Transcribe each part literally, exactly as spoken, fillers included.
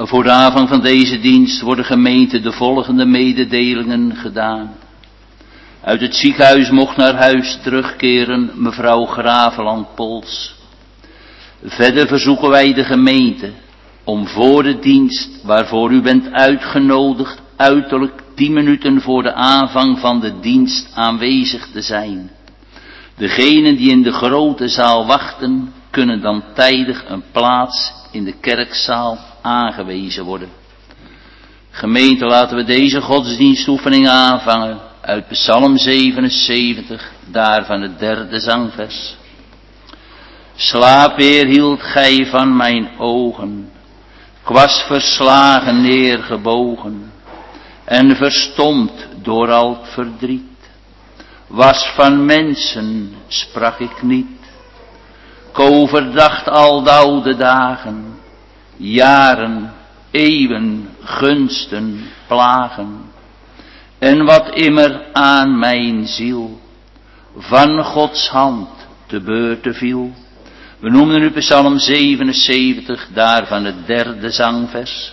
Voor de aanvang van deze dienst worden gemeente de volgende mededelingen gedaan. Uit het ziekenhuis mocht naar huis terugkeren mevrouw Graveland-Pols. Verder verzoeken wij de gemeente om voor de dienst waarvoor u bent uitgenodigd uiterlijk tien minuten voor de aanvang van de dienst aanwezig te zijn. Degenen die in de grote zaal wachten kunnen dan tijdig een plaats in de kerkzaal aangewezen worden. Gemeente, laten we deze godsdienstoefening aanvangen uit Psalm zevenenzeventig, daarvan het derde zangvers. Slaap weerhield gij van mijn ogen, ik was verslagen neergebogen en verstomd door al het verdriet. Was van mensen, sprak ik niet, ik overdacht al de oude dagen, jaren, eeuwen, gunsten, plagen, en wat immer aan mijn ziel van Gods hand te beurte viel. We noemen nu Psalm zevenenzeventig, daarvan het derde zangvers.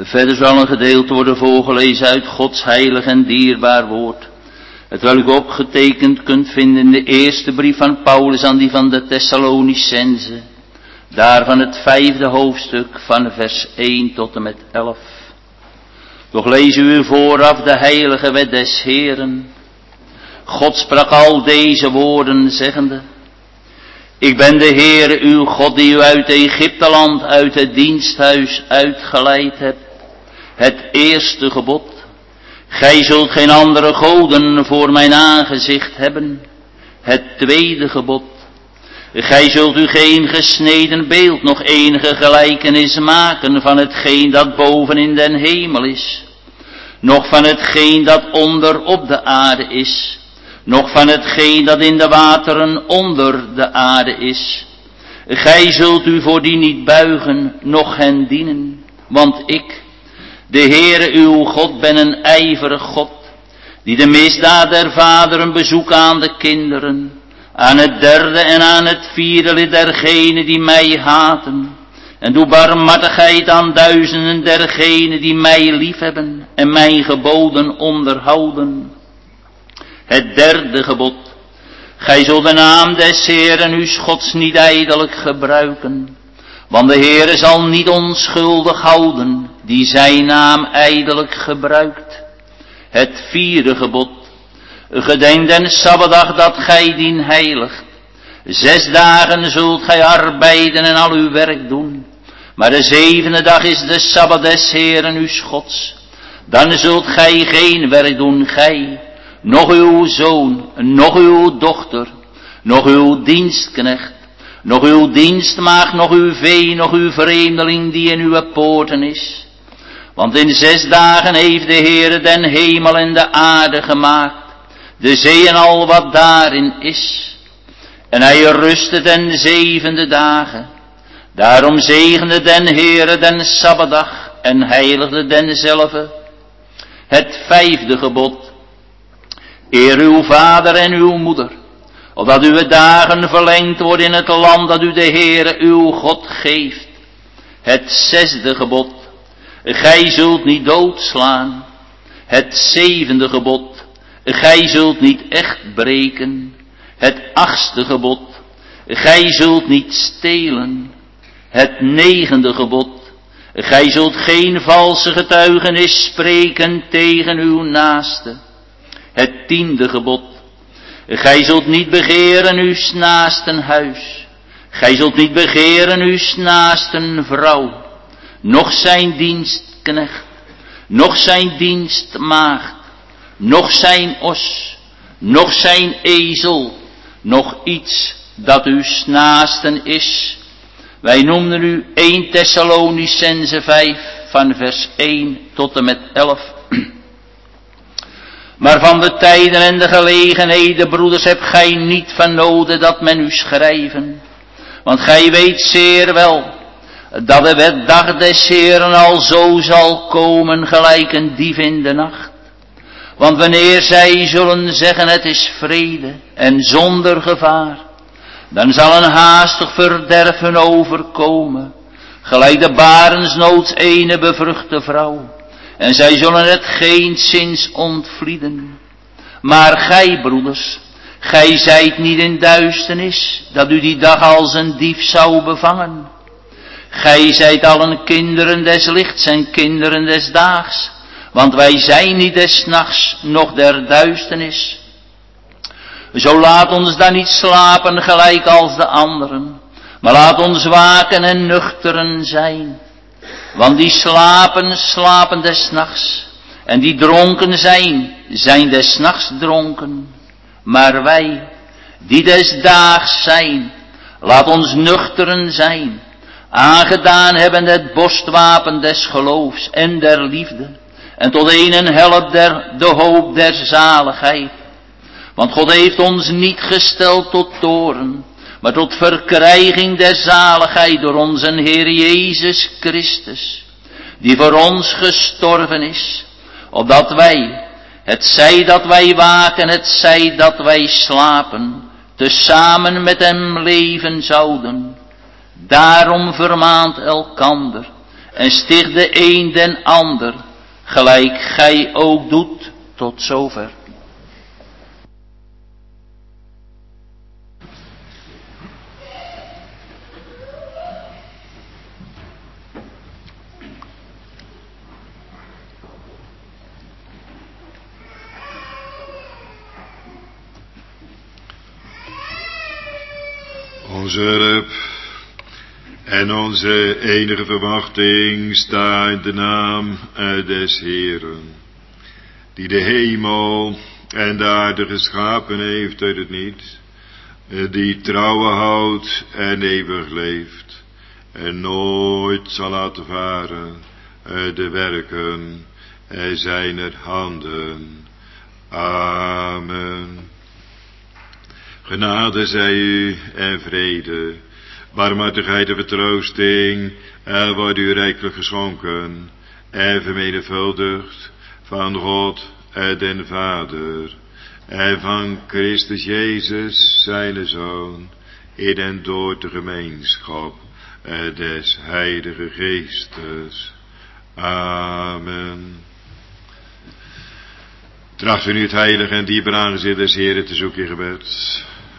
Verder zal een gedeelte worden voorgelezen uit Gods heilig en dierbaar woord, hetwelk u opgetekend kunt vinden in de eerste brief van Paulus aan die van de Thessalonicenzen, daarvan het vijfde hoofdstuk van vers één tot en met elf. Doch lees u vooraf de heilige wet des Heeren. God sprak al deze woorden zeggende: Ik ben de Heere uw God die u uit Egypteland, uit het diensthuis uitgeleid hebt. Het eerste gebod: Gij zult geen andere goden voor mijn aangezicht hebben. Het tweede gebod: Gij zult u geen gesneden beeld, nog enige gelijkenis maken van hetgeen dat boven in den hemel is, nog van hetgeen dat onder op de aarde is, nog van hetgeen dat in de wateren onder de aarde is. Gij zult u voor die niet buigen, noch hen dienen, want ik, de Heere uw God, ben een ijverig God, die de misdaad der vaderen bezoekt aan de kinderen, aan het derde en aan het vierde lid dergenen die mij haten, en doe barmhartigheid aan duizenden dergenen die mij liefhebben en mijn geboden onderhouden. Het derde gebod: Gij zult de naam des Heeren uw Gods niet ijdelijk gebruiken, want de Heere zal niet onschuldig houden die zijn naam ijdelijk gebruikt. Het vierde gebod: Gedenk den Sabbatdag dat gij dien heiligt. Zes dagen zult gij arbeiden en al uw werk doen, maar de zevende dag is de Sabbat des Heeren uw Gods. Dan zult gij geen werk doen, gij, nog uw zoon, nog uw dochter, nog uw dienstknecht, nog uw dienstmaagd, nog uw vee, nog uw vreemdeling die in uw poorten is. Want in zes dagen heeft de Heere den hemel en de aarde gemaakt, de zee en al wat daarin is. En hij rustte den zevende dagen. Daarom zegende den Heere den Sabbatdag en heiligde denzelve. Het vijfde gebod: Eer uw vader en uw moeder, opdat uw dagen verlengd worden in het land dat u de Heere uw God geeft. Het zesde gebod: Gij zult niet doodslaan. Het zevende gebod: Gij zult niet echt breken. Het achtste gebod: Gij zult niet stelen. Het negende gebod: Gij zult geen valse getuigenis spreken tegen uw naaste. Het tiende gebod: Gij zult niet begeren uw naasten huis. Gij zult niet begeren uw naasten vrouw, noch zijn dienstknecht, noch zijn dienstmaagd, noch zijn os, noch zijn ezel, noch iets dat uw naasten is. Wij noemden u eerste Thessalonicenzen vijf van vers één tot en met elf. Maar van de tijden en de gelegenheden, broeders, hebt gij niet van noden dat men u schrijven. Want gij weet zeer wel dat de dag des Heeren al zo zal komen gelijk een dief in de nacht. Want wanneer zij zullen zeggen het is vrede en zonder gevaar, dan zal een haastig verderf hun overkomen, gelijk de barensnoods ene bevruchte vrouw. En zij zullen het geenszins ontvlieden. Maar gij, broeders, gij zijt niet in duisternis, dat u die dag als een dief zou bevangen. Gij zijt allen kinderen des lichts en kinderen des daags, want wij zijn niet des nachts, noch der duisternis. Zo laat ons dan niet slapen gelijk als de anderen, maar laat ons waken en nuchteren zijn. Want die slapen, slapen des nachts, en die dronken zijn, zijn des nachts dronken. Maar wij, die des daags zijn, laat ons nuchteren zijn, aangedaan hebben het borstwapen des geloofs en der liefde, en tot een en help der, de hoop der zaligheid. Want God heeft ons niet gesteld tot toorn, maar tot verkrijging der zaligheid door onze Heer Jezus Christus, die voor ons gestorven is, opdat wij, het zij dat wij waken, het zij dat wij slapen, tezamen met hem leven zouden. Daarom vermaant elkander en sticht de een den ander, gelijk gij ook doet, tot zover. Onze hulp en onze enige verwachting staat in de naam des Heeren, die de hemel en de aarde geschapen heeft uit het niets, die trouwen houdt en eeuwig leeft, en nooit zal laten varen de werken zijner handen. Amen. Genade zij u en vrede, barmhartigheid en vertroosting, er wordt u rijkelijk geschonken en vermenigvuldigd van God en den Vader en van Christus Jezus, zijn Zoon, in en door de gemeenschap des Heilige Geestes. Amen. Tracht u nu het heilige en dierbare aangezicht des Heren te zoeken in gebed.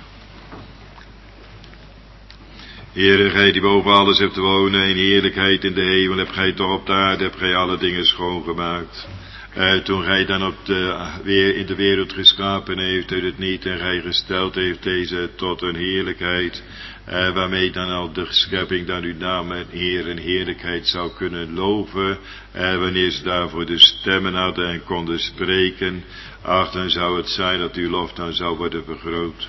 Heere, gij die boven alles hebt te wonen in heerlijkheid in de hemel, hebt gij toch op de aarde, hebt gij alle dingen schoongemaakt. Uh, toen gij dan op de, weer in de wereld geschapen heeft uit het niet en gij gesteld heeft deze tot een heerlijkheid, uh, waarmee dan al de schepping dan uw naam en eer en heerlijkheid zou kunnen loven, uh, wanneer ze daarvoor de stemmen hadden en konden spreken, ach, dan zou het zijn dat uw lof dan zou worden vergroot.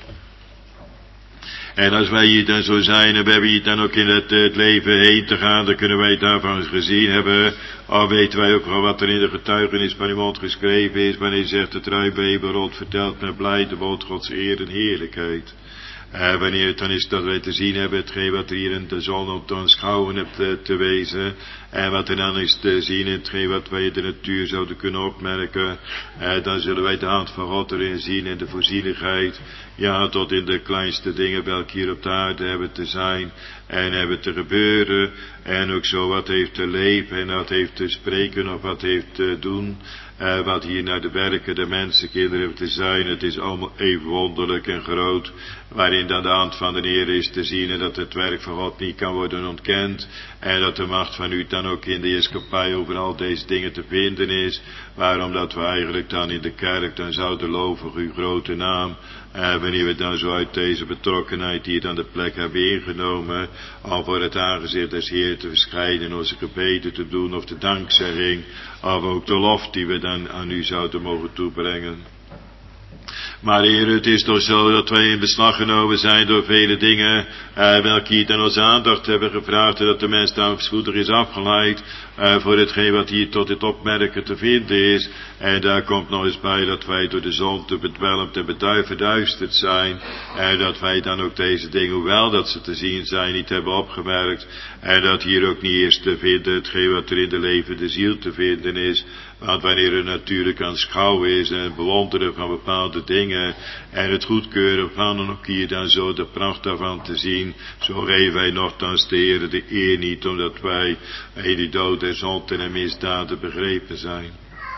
En als wij hier dan zo zijn en we hebben hier dan ook in het, het leven heen te gaan, dan kunnen wij daarvan gezien hebben. Al weten wij ook wel wat er in de getuigenis van uw mond geschreven is, wanneer je zegt het ruibeberot vertelt met blij de woord Gods eer en heerlijkheid. Uh, wanneer het dan is dat wij te zien hebben, hetgeen wat er hier in de zon op te aanschouwen hebt uh, te wezen. En wat er dan is te zien, hetgeen wat wij in de natuur zouden kunnen opmerken. Uh, dan zullen wij de hand van God erin zien en de voorzienigheid. Ja, tot in de kleinste dingen welke hier op de aarde hebben te zijn en hebben te gebeuren. En ook zo wat heeft te leven en wat heeft te spreken of wat heeft te doen. Uh, wat hier naar de werken der mensen, kinderen hebben te zijn. Het is allemaal even wonderlijk en groot. Waarin dan de hand van de Heer is te zien en dat het werk van God niet kan worden ontkend. En dat de macht van u dan ook in de heerschappij over al deze dingen te vinden is. Waarom dat we eigenlijk dan in de kerk dan zouden loven uw grote naam. Uh, wanneer we dan zo uit deze betrokkenheid hier dan de plek hebben ingenomen. Al voor het aangezicht des Heer te verschijnen, onze gebeden te doen of de dankzegging. Of ook de lof die we dan aan u zouden mogen toebrengen. Maar Heer, het is toch zo dat wij in beslag genomen zijn door vele dingen, uh, welke hier dan onze aandacht hebben gevraagd, en dat de mens dan spoedig is afgeleid, uh, voor hetgeen wat hier tot het opmerken te vinden is. En daar komt nog eens bij dat wij door de zon te bedwelmd en verduisterd zijn, en dat wij dan ook deze dingen, hoewel dat ze te zien zijn, niet hebben opgemerkt, en dat hier ook niet eerst te vinden, hetgeen wat er in de levende ziel te vinden is. Want wanneer er natuurlijk aanschouwen is en het bewonderen van bepaalde dingen en het goedkeuren van en ook hier dan zo de pracht daarvan te zien, zo geven wij nogthans de Heer de eer niet, omdat wij in die dood en zonde en misdaden begrepen zijn.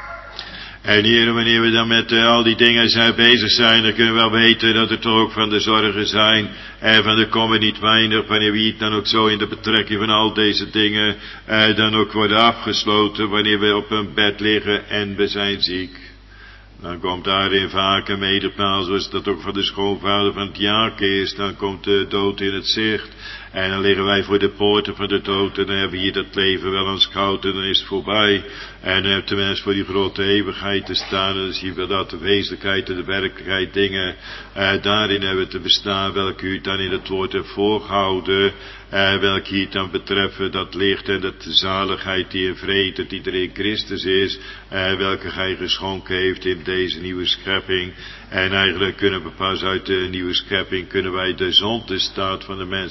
En Heer, wanneer we dan met uh, al die dingen zijn bezig zijn, dan kunnen we wel weten dat er toch ook van de zorgen zijn en van de kommer niet weinig, wanneer we hier dan ook zo in de betrekking van al deze dingen uh, dan ook worden afgesloten, wanneer we op een bed liggen en we zijn ziek. Dan komt daarin vaak een medepaal, zoals dat ook van de schoonvader van het Jaak is, dan komt de dood in het zicht. En dan liggen wij voor de poorten van de dood en dan hebben we hier dat leven wel aanschouwd en dan is het voorbij. En dan heeft de mens voor die grote eeuwigheid te staan en dan zien we dat de wezenlijkheid en de werkelijkheid dingen eh, daarin hebben te bestaan, welke u dan in het woord hebt voorgehouden. Uh, welke hier dan betreffen dat licht en dat zaligheid die in vrede die er in Christus is, uh, welke gij geschonken heeft in deze nieuwe schepping. En eigenlijk kunnen we pas uit de nieuwe schepping, kunnen wij de zondestaat van de mensen goed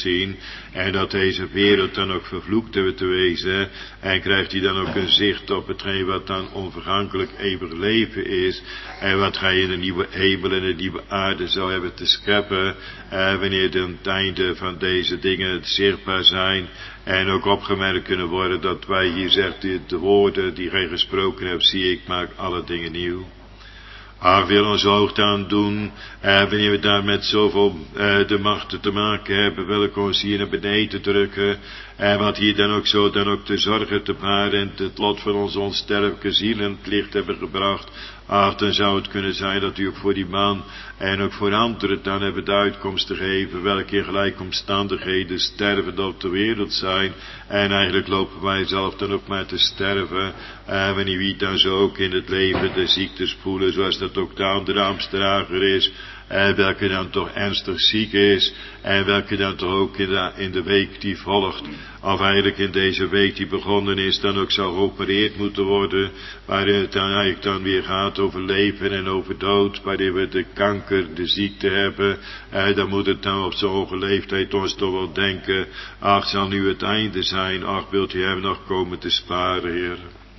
zien. En dat deze wereld dan ook vervloekt hebben te wezen. En krijgt hij dan ook een zicht op hetgeen wat dan onvergankelijk eeuwig leven is. En wat hij in een nieuwe hemel en een nieuwe aarde zou hebben te scheppen. Eh, wanneer dan het einde van deze dingen zichtbaar zijn. En ook opgemerkt kunnen worden dat wij hier zegt, de woorden die gij gesproken hebt, zie ik, maak alle dingen nieuw. Ach, wil ons hoogte aan doen, eh, wanneer we daar met zoveel eh, de machten te maken hebben, welke ons hier naar beneden drukken, en wat hier dan ook zo dan ook te zorgen te baren en het lot van onze onsterfelijke ziel in het licht hebben gebracht. Ach, dan zou het kunnen zijn dat u ook voor die man en ook voor anderen dan hebben de uitkomst te geven, welke in gelijke omstandigheden stervend op de wereld zijn. En eigenlijk lopen wij zelf dan ook maar te sterven, eh, wanneer wie dan zo ook in het leven de ziektes voelen, zoals dat ook de andere Amstdrager is. En welke dan toch ernstig ziek is. En welke dan toch ook in de, in de week die volgt. Of eigenlijk in deze week die begonnen is. Dan ook zou geopereerd moeten worden. Waarin het dan eigenlijk dan weer gaat over leven en over dood. Waarin we de kanker, de ziekte hebben. En dan moet het dan op zo'n hoge leeftijd ons toch wel denken. Ach, zal nu het einde zijn. Ach, wilt u hem nog komen te sparen, Heer.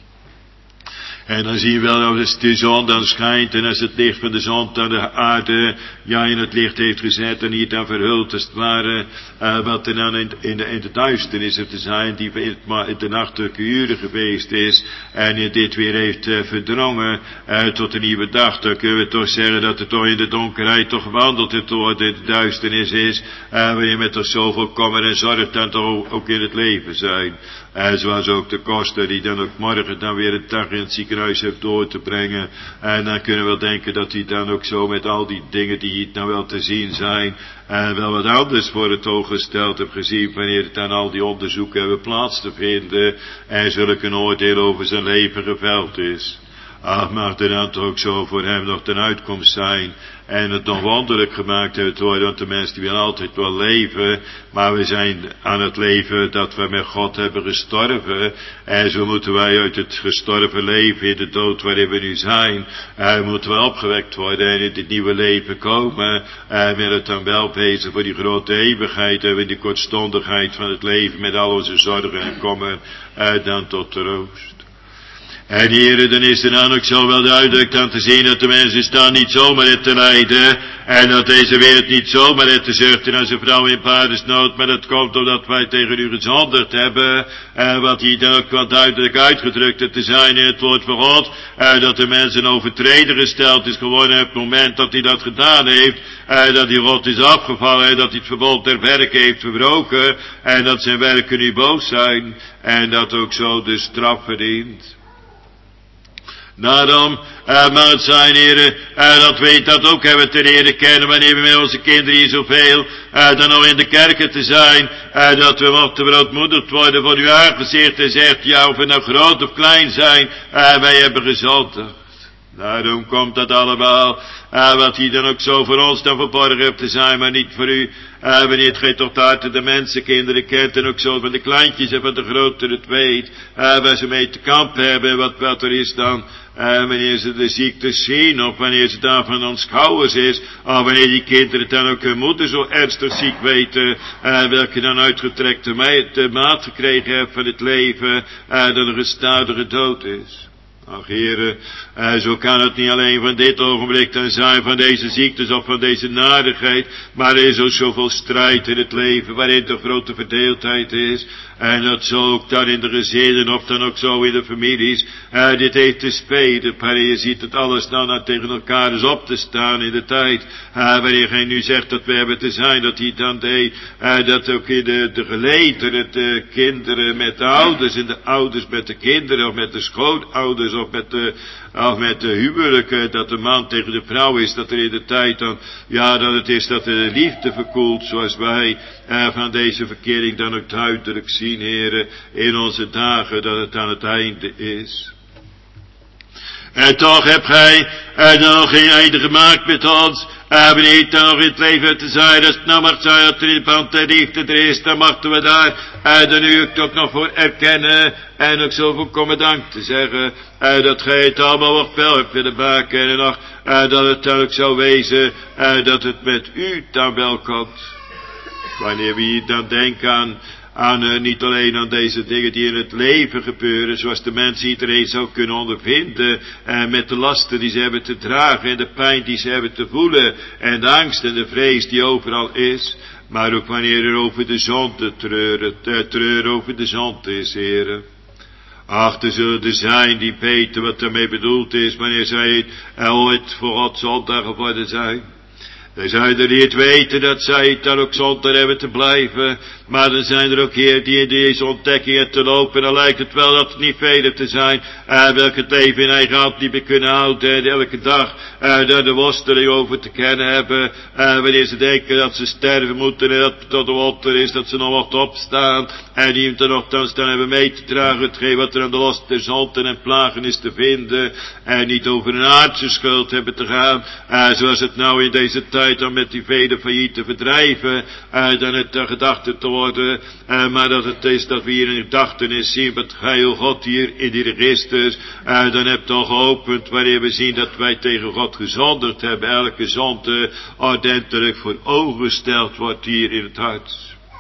En dan zie je wel als de zon dan schijnt en als het licht van de zon dan de aarde ja in het licht heeft gezet en hier dan verhult als het ware uh, wat er dan in, in, de, in de duisternis er te zijn die in, het, in de nachtelijke uren geweest is en dit weer heeft uh, verdrongen uh, tot een nieuwe dag. Dan kunnen we toch zeggen dat het toch in de donkerheid toch gewandeld heeft door de duisternis is uh, wanneer met toch zoveel kommer en zorg dan toch ook in het leven zijn. Uh, zoals ook de koster die dan ook morgen dan weer een dag in het ziekenhuis heeft door te brengen. En dan kunnen we wel denken dat hij dan ook zo met al die dingen die hier nou wel te zien zijn. Uh, wel wat anders voor het oog gesteld heb gezien wanneer het dan al die onderzoeken hebben plaats te vinden. En zulk een oordeel over zijn leven geveld is. Ach, mag er dan toch ook zo voor hem nog ten uitkomst zijn. En het nog wonderlijk gemaakt heeft worden, want de mensen die willen altijd wel leven, maar we zijn aan het leven dat we met God hebben gestorven. En zo moeten wij uit het gestorven leven in de dood waarin we nu zijn, en moeten we opgewekt worden en in dit nieuwe leven komen. En wil het dan wel wezen voor die grote eeuwigheid en in die kortstondigheid van het leven met al onze zorgen en kommer, en dan tot troost. En heren, dan is er dan ook zo wel duidelijk aan te zien dat de mensen staan niet zomaar in te lijden. En dat deze wereld niet zomaar in te zuchten als een vrouw in paardensnood. Maar dat komt omdat wij tegen u gezondigd hebben. En wat hier dan ook wel duidelijk uitgedrukt te zijn in het woord van God. En dat de mens een overtreder gesteld is geworden op het moment dat hij dat gedaan heeft. En dat die God is afgevallen en dat hij het verbond der werken heeft verbroken. En dat zijn werken nu boos zijn. En dat ook zo de straf verdient. Daarom uh, mag het zijn, heren, uh, dat weet dat ook hebben te leren kennen wanneer we met onze kinderen hier zoveel uh, dan nog in de kerken te zijn, uh, dat we mochten verootmoedigd worden voor uw aangezicht en zegt, ja, of we nou groot of klein zijn, uh, wij hebben gezondigd. Daarom komt dat allemaal, uh, wat hier dan ook zo voor ons dan verborgen hebt te zijn, maar niet voor u. Uh, wanneer het gij toch de harten de mensenkinderen kent en ook zo van de kleintjes en van de groter het weet, uh, waar ze mee te kampen hebben, wat, wat er is dan, uh, wanneer ze de ziekte zien, of wanneer ze daarvan aanschouwers is, of wanneer die kinderen dan ook hun moeder zo ernstig ziek weten, uh, welke dan uitgetrekte maat gekregen heeft van het leven, uh, dat er een stadige dood is. Ach, heren, uh, zo kan het niet alleen van dit ogenblik dan zijn, van deze ziektes of van deze narigheid, maar er is ook zoveel strijd in het leven, waarin de grote verdeeldheid is, en dat zo ook dan in de gezinnen, of dan ook zo in de families, uh, dit heeft te spelen, maar je ziet het alles dan uh, tegen elkaar is op te staan in de tijd, uh, wanneer gij nu zegt dat we hebben te zijn, dat hij dan deed, uh, dat ook in de, de gelederen, de kinderen met de ouders, en de ouders met de kinderen, of met de schoonouders, of met de, of met de huwelijken, dat de man tegen de vrouw is, dat er in de tijd dan, ja, dat het is dat de liefde verkoelt, zoals wij uh, van deze verkering dan ook duidelijk zien, heren, in onze dagen, dat het aan het einde is. En toch hebt gij uh, nog geen einde gemaakt met ons. Uh, wanneer het dan nog in het leven te zijn, als het nou mag zijn dat er in de band der liefde er is, dan mochten we daar uh, dan nu ook toch nog voor erkennen en ook zo volkomen dank te zeggen, uh, dat gij het allemaal wat wel hebt willen maken en nog uh, dat het dan ook zou wezen uh, dat het met u dan wel komt. Wanneer we hier dan denken aan, aan uh, niet alleen aan deze dingen die in het leven gebeuren, zoals de mensen iedereen zou kunnen ondervinden, en met de lasten die ze hebben te dragen, en de pijn die ze hebben te voelen, en de angst en de vrees die overal is, maar ook wanneer er over de zonde treuren, te treuren over de zonde is, heren. Ach, er zullen er zijn die weten wat daarmee bedoeld is, wanneer zij ooit voor God zondag geworden zijn. Dan zou je niet weten dat zij dan ook zonder hebben te blijven. Maar dan zijn er ook hier die in deze ontdekkingen te lopen. Dan lijkt het wel dat het niet velen te zijn. Uh, welke het leven in eigen hand niet meer kunnen houden. En elke dag uh, daar de worsteling over te kennen hebben. Uh, wanneer ze denken dat ze sterven moeten. En dat het tot de wonder is dat ze nog wat opstaan. En die er nogthans dan hebben mee te dragen. Hetgeen wat er aan de last der zonden en plagen is te vinden. En niet over een aardse schuld hebben te gaan. Uh, zoals het nou in deze tijd dan met die vele failliete bedrijven, uh, dan het de gedachte te worden, uh, maar dat het is dat we hier in gedachtenis zien, wat gij, o God, hier in die registers, uh, dan hebt al geopend, wanneer we zien dat wij tegen God gezondigd hebben, elke zonde ordentelijk voor ogen gesteld wordt hier in het hart.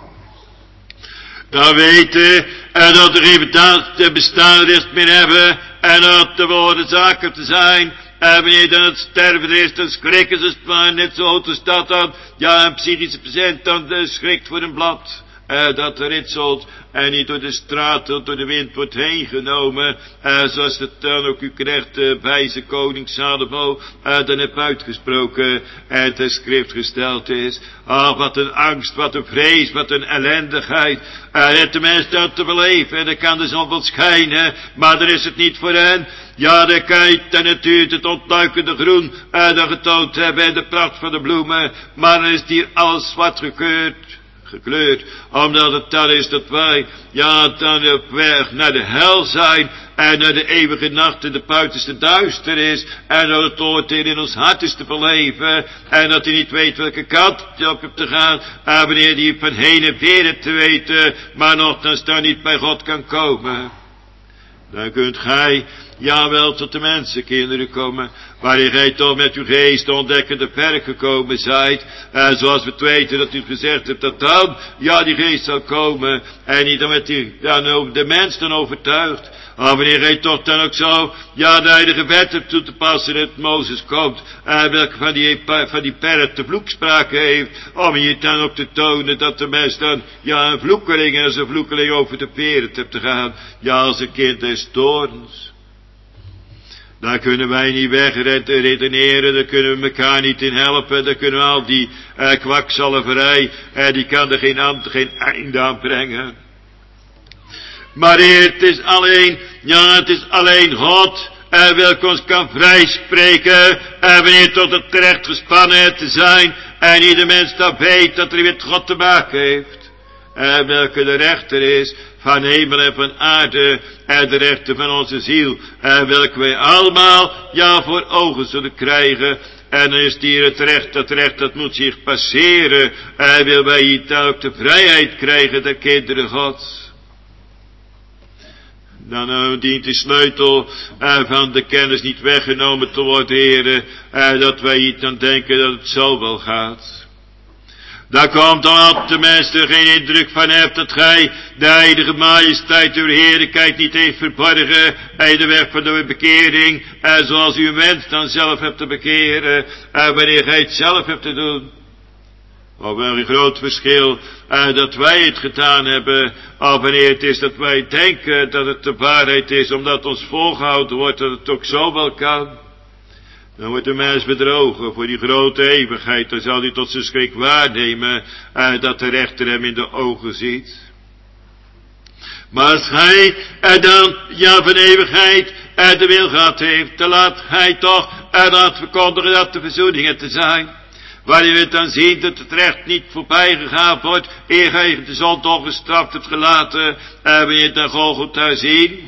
Dan weten, uh, dat er geen te bestaansrecht meer hebben, en dat de woorden zaken te zijn. En wanneer dan het sterven is, dan schrikken ze maar net zo te staat dan, ja, een psychische patiënt dan uh, schrikt voor een blad, uh, dat ritselt en niet door de straat, door de wind wordt heen genomen, uh, zoals het dan ook uw knecht, uh, wijze koning Salomo, uh, dan heb uitgesproken en ter schrift gesteld is. Ah, wat een angst, wat een vrees, wat een ellendigheid, uh, het de mens dat te beleven, en dan kan de zon wel schijnen, maar dan is het niet voor hen. Ja, de kijk, de natuur, het ontluikende groen, uh, dat getoond hebben en de pracht van de bloemen, maar dan is hier alles zwart gekleurd, gekleurd, omdat het dan is dat wij, ja, dan op weg naar de hel zijn, en naar de eeuwige nacht in de buitenste duister is, en dat het oordeel in ons hart is te beleven, en dat hij niet weet welke kant op hebt te gaan, en wanneer hij van heen en weer hebt te weten, maar nogthans dan niet bij God kan komen. Dan kunt gij, ja wel, tot de mensenkinderen komen, waarin gij toch met uw geest ontdekkende ver gekomen zijt, en zoals we het weten dat u gezegd hebt, dat dan, ja, die geest zal komen, en niet dan met die, dan ook de mens dan overtuigt, maar wanneer gij toch dan ook zo, ja, de heilige wet hebt toe te passen, dat Mozes komt, en welke van die, van die perret de vloekspraak heeft, om je dan ook te tonen dat de mens dan, ja, een vloekeling en als een vloekeling over de perret hebt te gaan, ja, als een kind des toorns. Daar kunnen wij niet wegredeneren, daar kunnen we elkaar niet in helpen, daar kunnen we al die uh, kwakzalverij, uh, die kan er geen, aan, geen einde aan brengen. Maar Heer, het is alleen, ja, het is alleen God, uh, welke ons kan vrijspreken, uh, wanneer tot het terecht gespannen te zijn, en ieder mens dat weet dat hij met God te maken heeft, uh, welke de rechter is, van hemel en van aarde, en de rechter van onze ziel, en welke wij allemaal, ja, voor ogen zullen krijgen, en dan is hier het recht, dat recht, dat moet zich passeren, en wil wij hier dan ook de vrijheid krijgen, de kinderen Gods. Dan uh, dient de sleutel uh, van de kennis niet weggenomen te worden, heren, uh, dat wij hier dan denken dat het zo wel gaat. Daar komt dan op de mensen geen indruk van hebt dat gij de heilige majesteit uw heerlijkheid niet heeft verborgen bij de weg van de bekering, en zoals u wens dan zelf hebt te bekeren, en wanneer gij het zelf hebt te doen. Of wel een groot verschil, uh, dat wij het gedaan hebben, of wanneer het is dat wij denken dat het de waarheid is, omdat ons volgehouden wordt dat het ook zo wel kan. Dan wordt de mens bedrogen voor die grote eeuwigheid, dan zal hij tot zijn schrik waarnemen, uh, dat de rechter hem in de ogen ziet. Maar als hij uh, dan, ja, van eeuwigheid uh, de wil gehad heeft, dan laat hij toch uh, laat verkondigen dat de verzoeningen te zijn. Waarin we dan zien dat het recht niet voorbij gegaan wordt, eer gij de zonde ongestraft hebt gelaten, en wanneer je het dan Golgotha zien,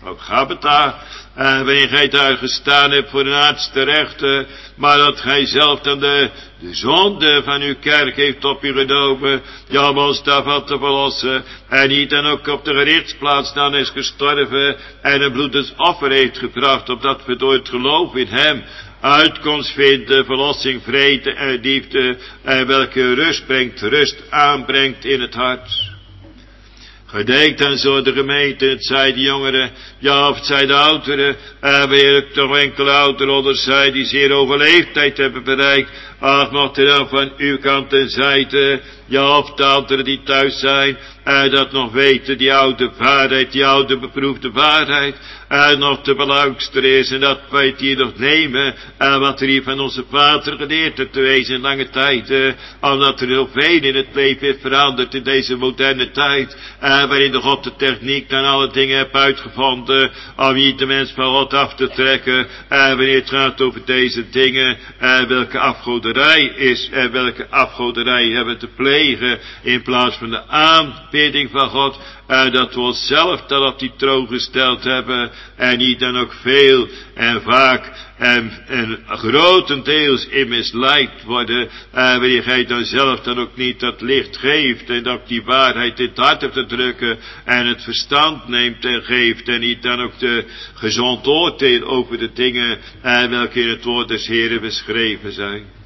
op Gabata, uh, waarin gij daar gestaan hebt voor een aardste rechter, maar dat gij zelf dan de, de zonde van uw kerk heeft op u genomen, ja, om ons daarvan te verlossen, en niet dan ook op de gerichtsplaats dan is gestorven, en een bloedensoffer heeft gebracht, opdat we door het geloof in hem uitkomst vinden, verlossing, vrede en liefde, en welke rust brengt, rust aanbrengt in het hart. Gedenk dan zo de gemeente, het zij de jongeren, ja, of het zij de ouderen, en weer ik toch enkele ouderen onder zij die zeer over leeftijd hebben bereikt, ach, mocht er dan van uw kant en zijde, ja, of de anderen die thuis zijn, en dat nog weten, die oude waarheid, die oude beproefde waarheid, en nog de belangrijkste is, en dat wij het hier nog nemen, en wat er hier van onze vader geleerd heeft te wezen in lange tijd, eh, omdat er heel veel in het leven heeft veranderd in deze moderne tijd, en waarin de God de techniek dan alle dingen heeft uitgevonden, om niet de mens van God af te trekken, en wanneer het gaat over deze dingen, en welke afgoderij is, en welke afgoderij hebben te plegen, in plaats van de aanbidding van God, en dat we onszelf dan op die troon gesteld hebben, en niet dan ook veel en vaak en, en grotendeels in misleid worden, en wanneer gij dan zelf dan ook niet dat licht geeft, en dat die waarheid in het hart hebt te drukken, en het verstand neemt en geeft, en niet dan ook de gezond oordeel over de dingen, en welke in het woord des Heeren beschreven zijn.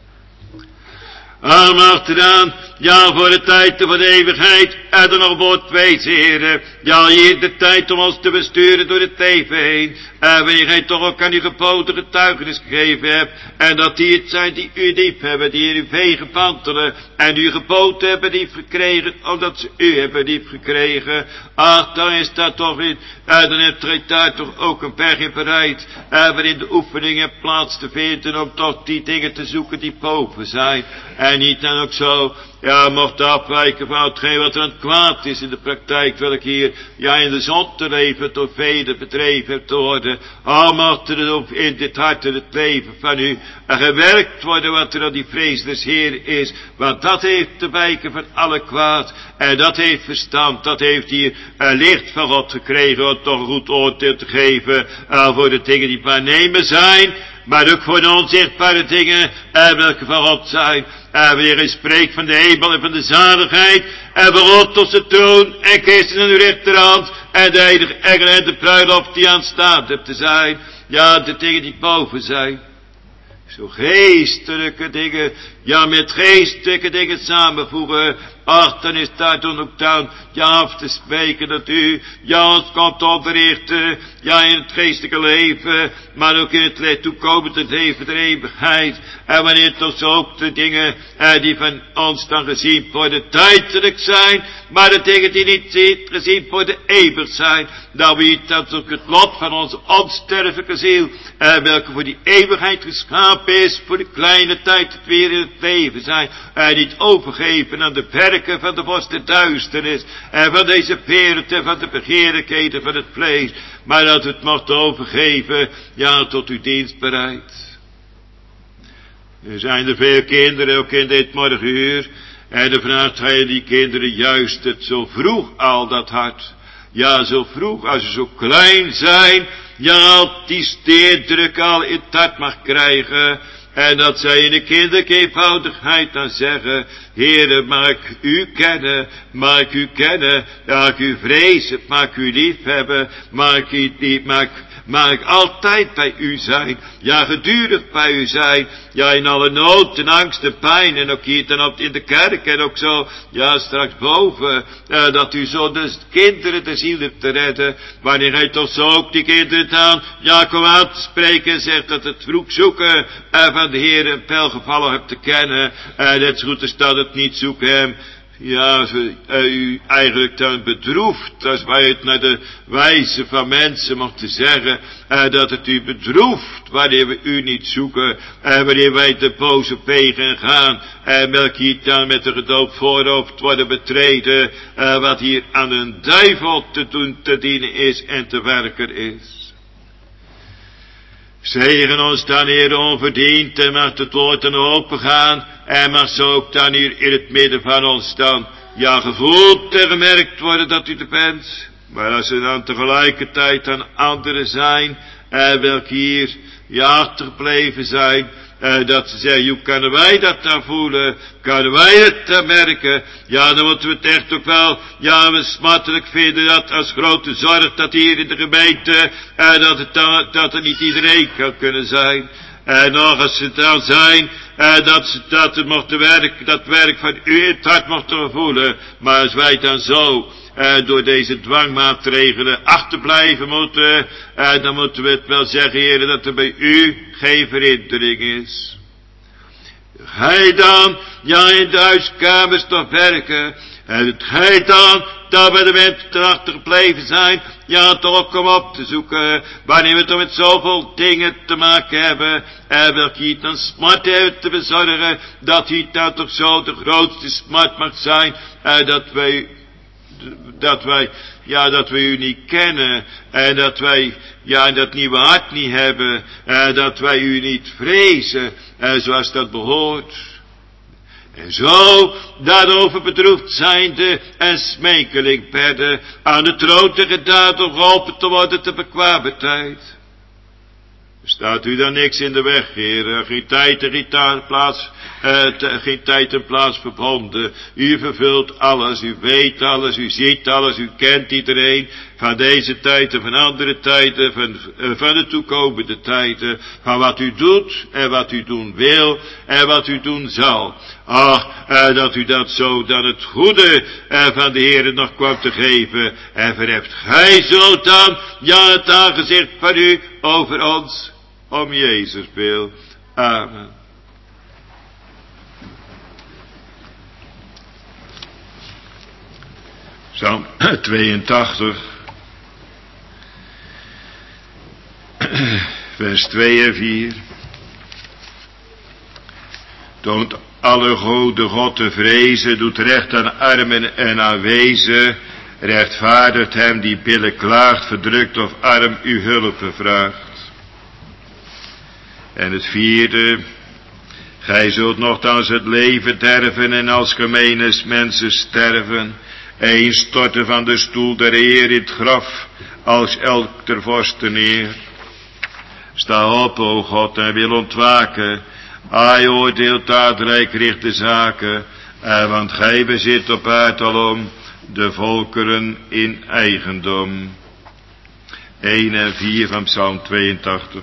Allemaal achteraan, ja, voor de tijd en voor de eeuwigheid, en er nog woord wezen, Heere, ja, hier de tijd om ons te besturen door het leven heen, en wanneer gij toch ook aan uw geboden getuigenis gegeven hebt, en dat die het zijn die u lief hebben, die in uw vegen wandelen, en uw geboden hebben lief gekregen, omdat ze u hebben lief gekregen, ach, dan is dat toch in, en dan hebt gij daar toch ook een berg in bereid, en waarin de oefeningen plaats te vinden, om toch die dingen te zoeken die boven zijn, en niet dan ook zo, ja, mocht afwijken van hetgeen wat er aan het kwaad is in de praktijk, welk hier, ja, in de zon te leven, door velen bedreven hebt te worden. Al mocht er ook in dit hart en het leven van u gewerkt worden, wat er aan die vrees des Heer is. Want dat heeft te wijken van alle kwaad. En dat heeft verstand, dat heeft hier een licht van God gekregen, om toch een goed oordeel te geven, uh, voor de dingen die waarnemen zijn, maar ook voor de onzichtbare dingen, uh, welke van God zijn. En wanneer hij spreekt van de hemel en van de zaligheid, en van God tot zijn troon, en Christus aan uw rechterhand, en de heilige engelen en de bruiloft die aanstaand hebt te zijn, ja, de dingen die boven zijn. Zo geestelijke dingen, ja, met geestelijke dingen samenvoegen, ach, dan is daar toen ook dan, ja, af te spreken dat u, ja, ons komt onderrichten, ja, in het geestelijke leven, maar ook in het toekomende leven der eeuwigheid, en wanneer toch zo ook de dingen, eh, die van ons dan gezien worden tijdelijk zijn, maar de dingen die niet gezien worden eeuwig zijn, dan weet dat ook het lot van onze onsterfelijke ziel, eh, welke voor die eeuwigheid geschapen is, voor de kleine tijd het weer in het leven zijn, en niet overgeven aan de werken van de vorst der duisternis, en van deze wereld en van de begeerlijkheden van het vlees, maar dat het mocht overgeven, ja, tot uw dienst bereid. Er zijn er veel kinderen, ook in dit morgenuur, en de vraag gij die kinderen juist het zo vroeg al dat hart, ja, zo vroeg als ze zo klein zijn, ja, die steerdruk al in het hart mag krijgen, en dat zij in de kinderlijke eenvoudigheid dan zeggen, Heere, mag ik u kennen, mag ik u kennen, mag ik u vrezen, mag ik u lief hebben, mag ik u lief, mag ik, mag ik altijd bij u zijn, ja, gedurig bij u zijn, ja, in alle nood en angst en pijn, en ook hier dan op in de kerk, en ook zo, ja, straks boven, uh, dat u zo de kinderen de ziel hebt te redden, wanneer hij toch zo ook die kinderen dan, ja, kom aan te spreken en zegt dat het vroeg zoeken, uh, van de Heer een pijl gevallen hebt te kennen, en het is goed is dat het niet zoeken hem, ja, uh, u eigenlijk dan bedroeft, als wij het naar de wijze van mensen mochten zeggen, uh, dat het u bedroeft, wanneer we u niet zoeken, en uh, wanneer wij de boze wegen gaan, en uh, welke hier dan met de gedoopt voorhoofd worden betreden, uh, wat hier aan een duivel te doen, te dienen is en te werken is. Zegen ons dan, Heer, onverdiend, en mag het woord dan open gaan, en mag zo ook dan hier in het midden van ons dan, ja, gevoeld en gemerkt worden dat u er bent. Maar als er dan tegelijkertijd dan anderen zijn, uh, welke hier ja, achtergebleven zijn, uh, dat ze zeggen, hoe kunnen wij dat dan voelen? Kunnen wij het dan merken? Ja, dan moeten we het echt ook wel, ja, we smartelijk vinden dat als grote zorg dat hier in de gemeente, uh, dat, het dan, dat er niet iedereen kan kunnen zijn. En nog als ze dan zijn, uh, dat ze dat het mochten werk, dat werk van u in het hart mochten voelen. Maar als wij dan zo Uh, door deze dwangmaatregelen achterblijven moeten, uh, dan moeten we het wel zeggen, heren, dat er bij u geen verhindering is. Gij dan, ja, in de huiskamers nog werken, en het gij dan, dat bij de mensen erachter gebleven zijn, ja, toch ook om op te zoeken, wanneer we toch met zoveel dingen te maken hebben, en welke hier dan smart hebben te bezorgen, dat hier dan toch zo de grootste smart mag zijn, en dat wij dat wij, ja, dat wij u niet kennen, en dat wij, ja, dat nieuwe hart niet hebben, en dat wij u niet vrezen, en zoals dat behoort. En zo, daarover bedroefd zijnde, en smekeling bedden, aan de troon te gedaan om geholpen te worden te bekwamen tijd. Staat u dan niks in de weg, heren? Geen tijd en geen plaats, uh, te, geen tijd en plaats verbonden. U vervult alles, u weet alles, u ziet alles, u kent iedereen. Van deze tijd en van andere tijden, van, uh, van de toekomende tijden. Van wat u doet en wat u doen wil en wat u doen zal. Ach, uh, dat u dat zo dan het goede uh, van de Heere nog kwam te geven. En verheft gij zo dan, ja, het aangezicht van u over ons. Om Jezus wil. Amen. Psalm tweeëntachtig. Vers twee en vier. Toont alle goden God te vrezen, doet recht aan armen en aan wezen, rechtvaardigt hem die billijk klaagt, verdrukt of arm uw hulp vraagt. En het vierde, gij zult nogthans het leven derven en als gemeene mensen sterven, een storten van de stoel der Heer in het graf, als elk ter vorsten neer. Sta op, o God, en wil ontwaken, ai oordeelt daadrijk richt de zaken, en want gij bezit op aard alom de volkeren in eigendom. een en vier van Psalm tweeëntachtig.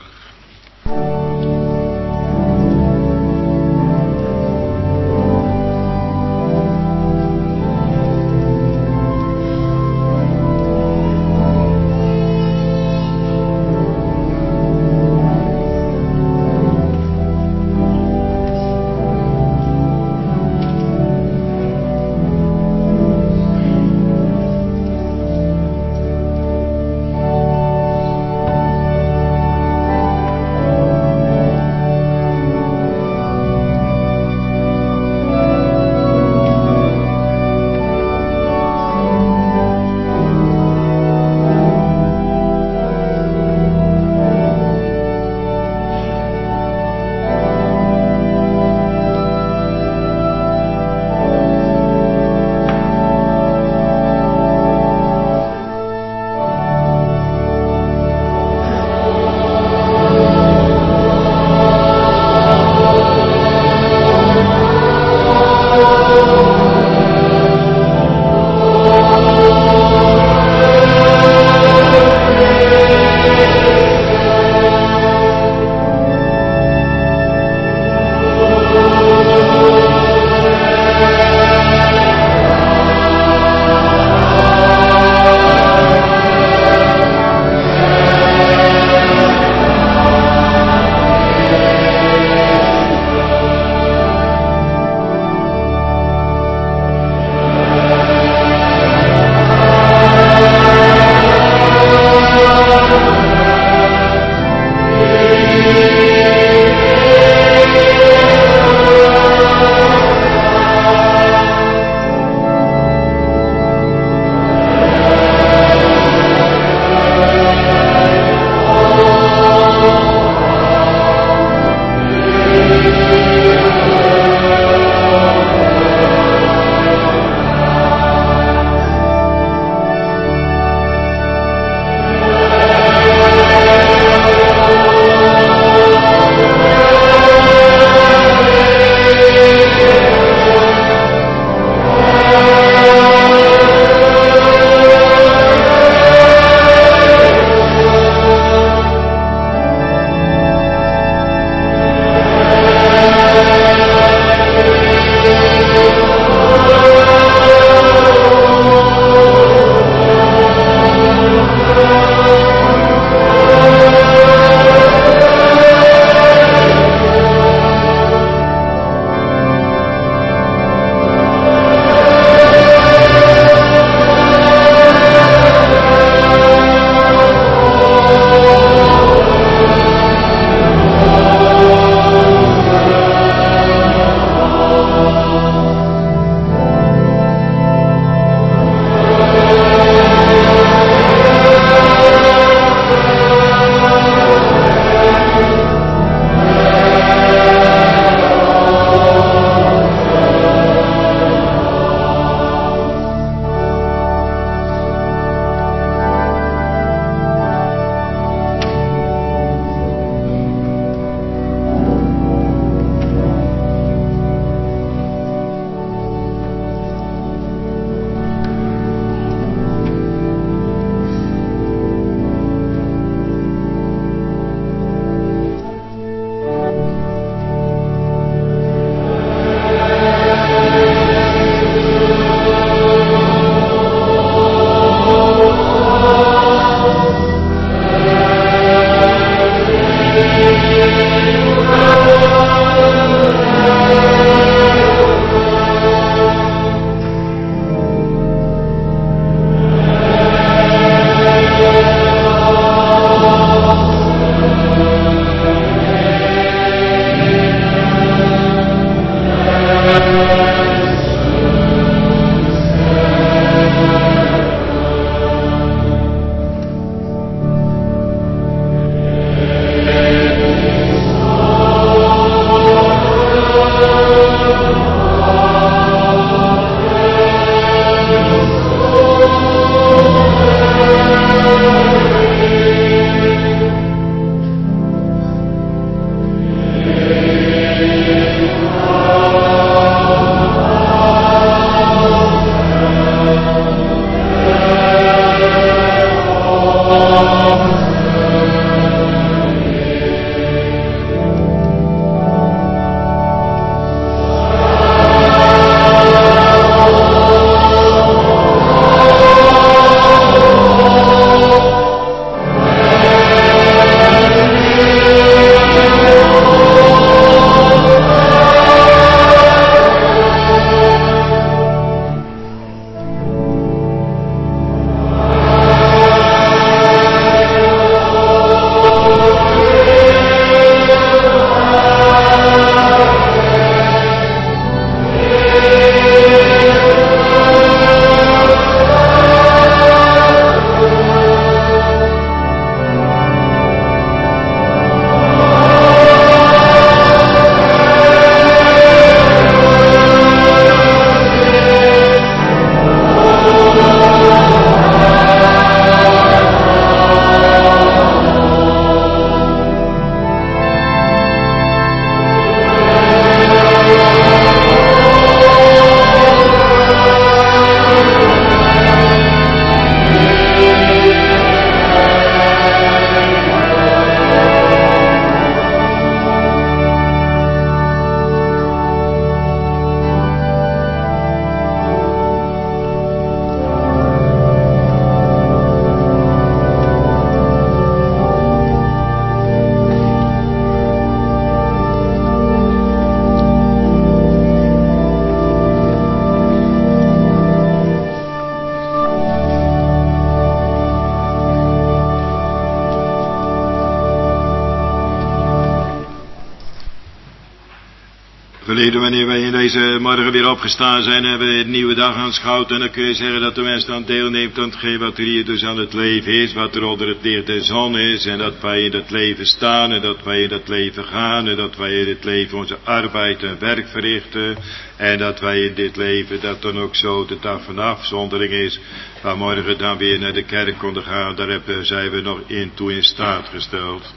Verleden wanneer wij in deze morgen weer opgestaan zijn, hebben we een nieuwe dag aanschouwd. En dan kun je zeggen dat de mens dan deelneemt aan hetgeen wat er hier dus aan het leven is, wat er onder het licht der zon is. En dat wij in dat leven staan en dat wij in dat leven gaan en dat wij in dit leven onze arbeid en werk verrichten. En dat wij in dit leven, dat dan ook zo de dag van afzondering is, vanmorgen dan weer naar de kerk konden gaan, daar hebben, zijn we nog in toe in staat gesteld.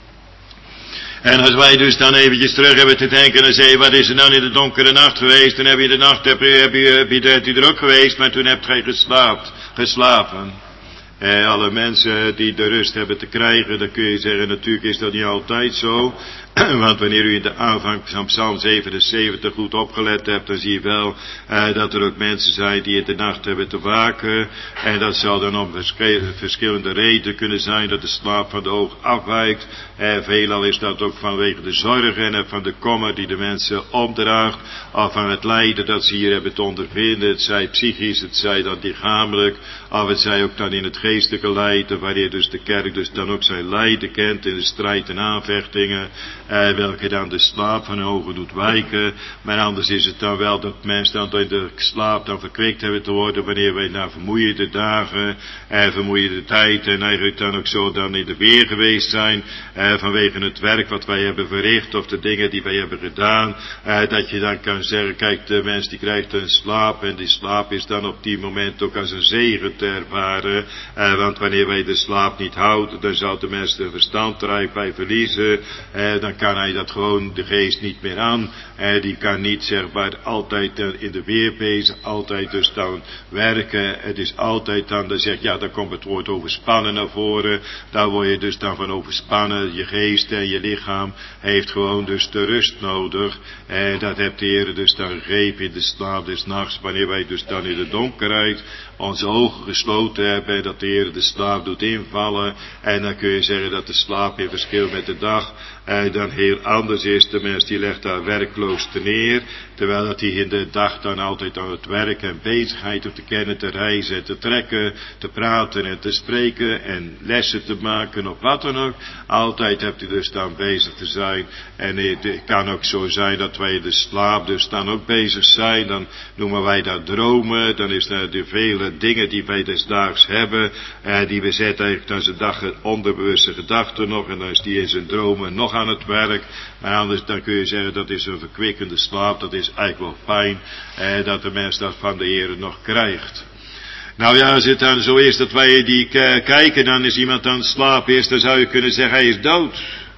En als wij dus dan eventjes terug hebben te denken en zeggen, wat is er dan in de donkere nacht geweest? Dan heb je de nacht, heb je, heb je, heb je, heb je er ook geweest, maar toen hebt gij geslaapt, geslapen. En alle mensen die de rust hebben te krijgen, dan kun je zeggen, natuurlijk is dat niet altijd zo. Want wanneer u in de aanvang van Psalm zevenenzeventig goed opgelet hebt, dan zie je wel eh, dat er ook mensen zijn die in de nacht hebben te waken. En dat zal dan om verschillende redenen kunnen zijn dat de slaap van de oog afwijkt. Eh, veelal is dat ook vanwege de zorgen en van de kommer die de mensen opdraagt. Of van het lijden dat ze hier hebben te ondervinden. Het zij psychisch, het zij dan lichamelijk. Of het zij ook dan in het geestelijke lijden, wanneer dus de kerk dus dan ook zijn lijden kent in de strijd en aanvechtingen. Eh, welke dan de slaap van hun ogen doet wijken. Maar anders is het dan wel dat mensen dan in de slaap dan verkwikt hebben te worden wanneer wij na vermoeiende dagen en eh, vermoeiende tijd en eigenlijk dan ook zo dan in de weer geweest zijn eh, vanwege het werk wat wij hebben verricht of de dingen die wij hebben gedaan. Eh, dat je dan kan zeggen, kijk, de mens die krijgt een slaap en die slaap is dan op die moment ook als een zegen te ervaren. Eh, want wanneer wij de slaap niet houden, dan zal de mens de verstand er bij verliezen. Eh, dan kan hij dat gewoon de geest niet meer aan. Eh, die kan niet zeg maar altijd uh, in de weer bezig, altijd dus dan werken. Het is altijd dan, dan zeg ja, dan komt het woord overspannen naar voren. Daar word je dus dan van overspannen. Je geest en je lichaam heeft gewoon dus de rust nodig. En dat hebt de Heer dus dan gegeven in de slaap des nachts, wanneer wij dus dan in de donkerheid onze ogen gesloten hebben en dat de Heer de slaap doet invallen. En dan kun je zeggen dat de slaap in verschil met de dag eh, dan heel anders is. De mens die legt daar werkloos te neer, terwijl dat hij in de dag dan altijd aan het werk en bezigheid om te kennen, te reizen, te trekken, te praten en te spreken en lessen te maken of wat dan ook. Altijd hebt u dus dan bezig te zijn. En het kan ook zo zijn dat wij in de slaap dus dan ook bezig zijn. Dan noemen wij dat dromen. Dan is er de vele dingen die wij desdaags hebben, eh, die we zetten eigenlijk aan zijn dag onderbewuste gedachten nog, en dan is die in zijn dromen nog aan het werk. Maar anders dan kun je zeggen dat is een verkwikkende slaap, dat is eigenlijk wel fijn, eh, dat de mens dat van de Heer nog krijgt. Nou ja, als het dan zo is dat wij die k- kijken, dan is iemand aan het slapen is, dan zou je kunnen zeggen hij is dood.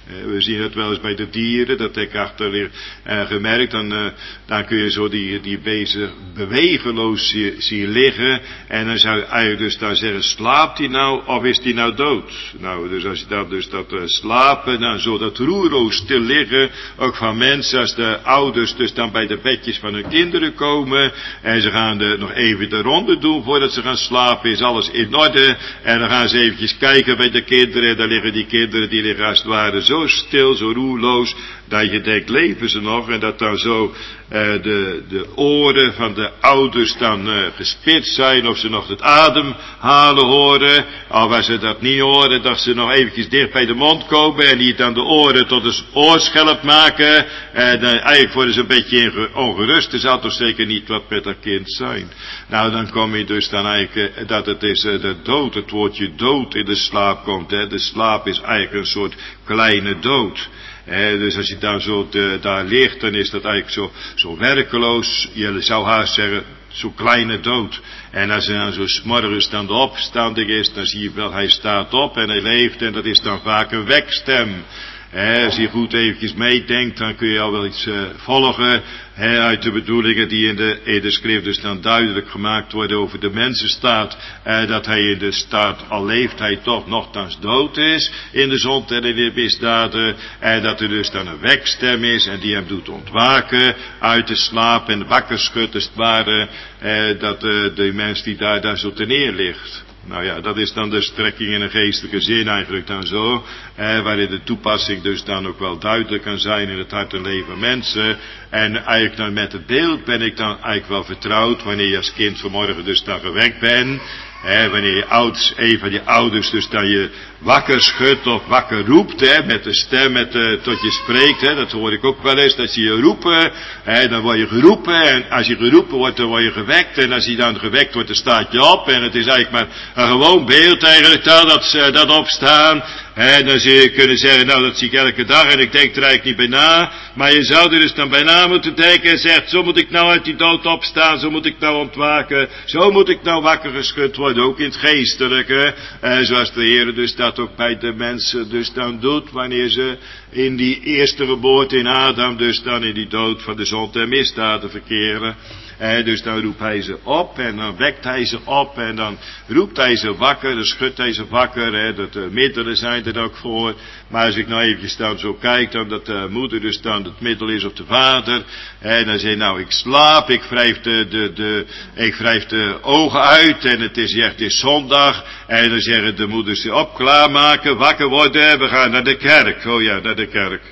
We zien het wel eens bij de dieren, dat ik achter ligt uh, gemerkt, dan, uh, dan kun je zo die, die beesten bewegeloos zien, zien liggen. En dan zou je eigenlijk dus dan zeggen, slaapt hij nou of is hij nou dood? Nou, dus als je dat dus dat uh, slapen, dan zo dat roerloos stil liggen, ook van mensen, als de ouders dus dan bij de bedjes van hun kinderen komen, en ze gaan de, nog even de ronde doen voordat ze gaan slapen, is alles in orde, en dan gaan ze eventjes kijken bij de kinderen, en dan liggen die kinderen, die liggen als het ware zo stil, zo roerloos, dat je denkt, leven ze nog? En dat dan zo uh, de, de oren van de ouders dan uh, gespitst zijn, of ze nog het ademhalen horen, of als ze dat niet horen, dat ze nog eventjes dicht bij de mond komen, en die dan de oren tot een oorschelp maken, en dan eigenlijk worden ze een beetje ongerust, er zal toch zeker niet wat met dat kind zijn. Nou, dan kom je dus dan eigenlijk, uh, dat het is uh, de dood, het woordje dood in de slaap komt, hè. De slaap is eigenlijk een soort kleine dood. He, dus als je daar zo te, daar ligt, dan is dat eigenlijk zo, zo werkeloos, je zou haast zeggen, zo'n kleine dood. En als hij dan zo 's morgens dan de opstanding is, dan zie je wel, hij staat op en hij leeft, en dat is dan vaak een wekstem. He, als je goed eventjes meedenkt, dan kun je al wel iets uh, volgen, he, uit de bedoelingen die in de, in de schrift dus dan duidelijk gemaakt worden over de mensenstaat, eh, dat hij in de staat, al leeft hij toch nogthans dood is, in de zonde en in de misdaden, en dat er dus dan een wekstem is, en die hem doet ontwaken uit de slaap, en wakker schudt als het ware, eh, dat uh, de mens die daar, daar zo ten neer ligt. Nou ja, dat is dan de strekking in een geestelijke zin eigenlijk dan zo, eh, waarin de toepassing dus dan ook wel duidelijk kan zijn in het hart en leven van mensen. En eigenlijk dan met het beeld ben ik dan eigenlijk wel vertrouwd, wanneer je als kind vanmorgen dus dan gewekt bent, hè, wanneer je ouders, een van je ouders dus dan je wakker schudt of wakker roept, hè, met de stem met de, tot je spreekt, hè, dat hoor ik ook wel eens, dat zie je roepen, hè, dan word je geroepen, en als je geroepen wordt, dan word je gewekt, en als je dan gewekt wordt, dan staat je op, en het is eigenlijk maar een gewoon beeld eigenlijk dan, dat ze dat opstaan. En dan zou je kunnen zeggen, nou dat zie ik elke dag en ik denk er eigenlijk niet bij na. Maar je zou er dus dan bij na moeten denken en zegt, zo moet ik nou uit die dood opstaan, zo moet ik nou ontwaken, zo moet ik nou wakker geschud worden, ook in het geestelijke. En zoals de Heer dus dat ook bij de mensen dus dan doet, wanneer ze in die eerste geboorte in Adam dus dan in die dood van de zonde en misdaden verkeren. En dus dan roept hij ze op en dan wekt hij ze op en dan roept hij ze wakker, dan schudt hij ze wakker, hè, dat de middelen zijn er ook voor. Maar als ik nou eventjes dan zo kijk, dan dat de moeder dus dan het middel is op de vader, en dan zeg je nou ik slaap, ik wrijf de, de, de, ik wrijf de ogen uit en het is, het is zondag, en dan zeggen de moeders op, klaarmaken, wakker worden, we gaan naar de kerk, oh ja, naar de kerk.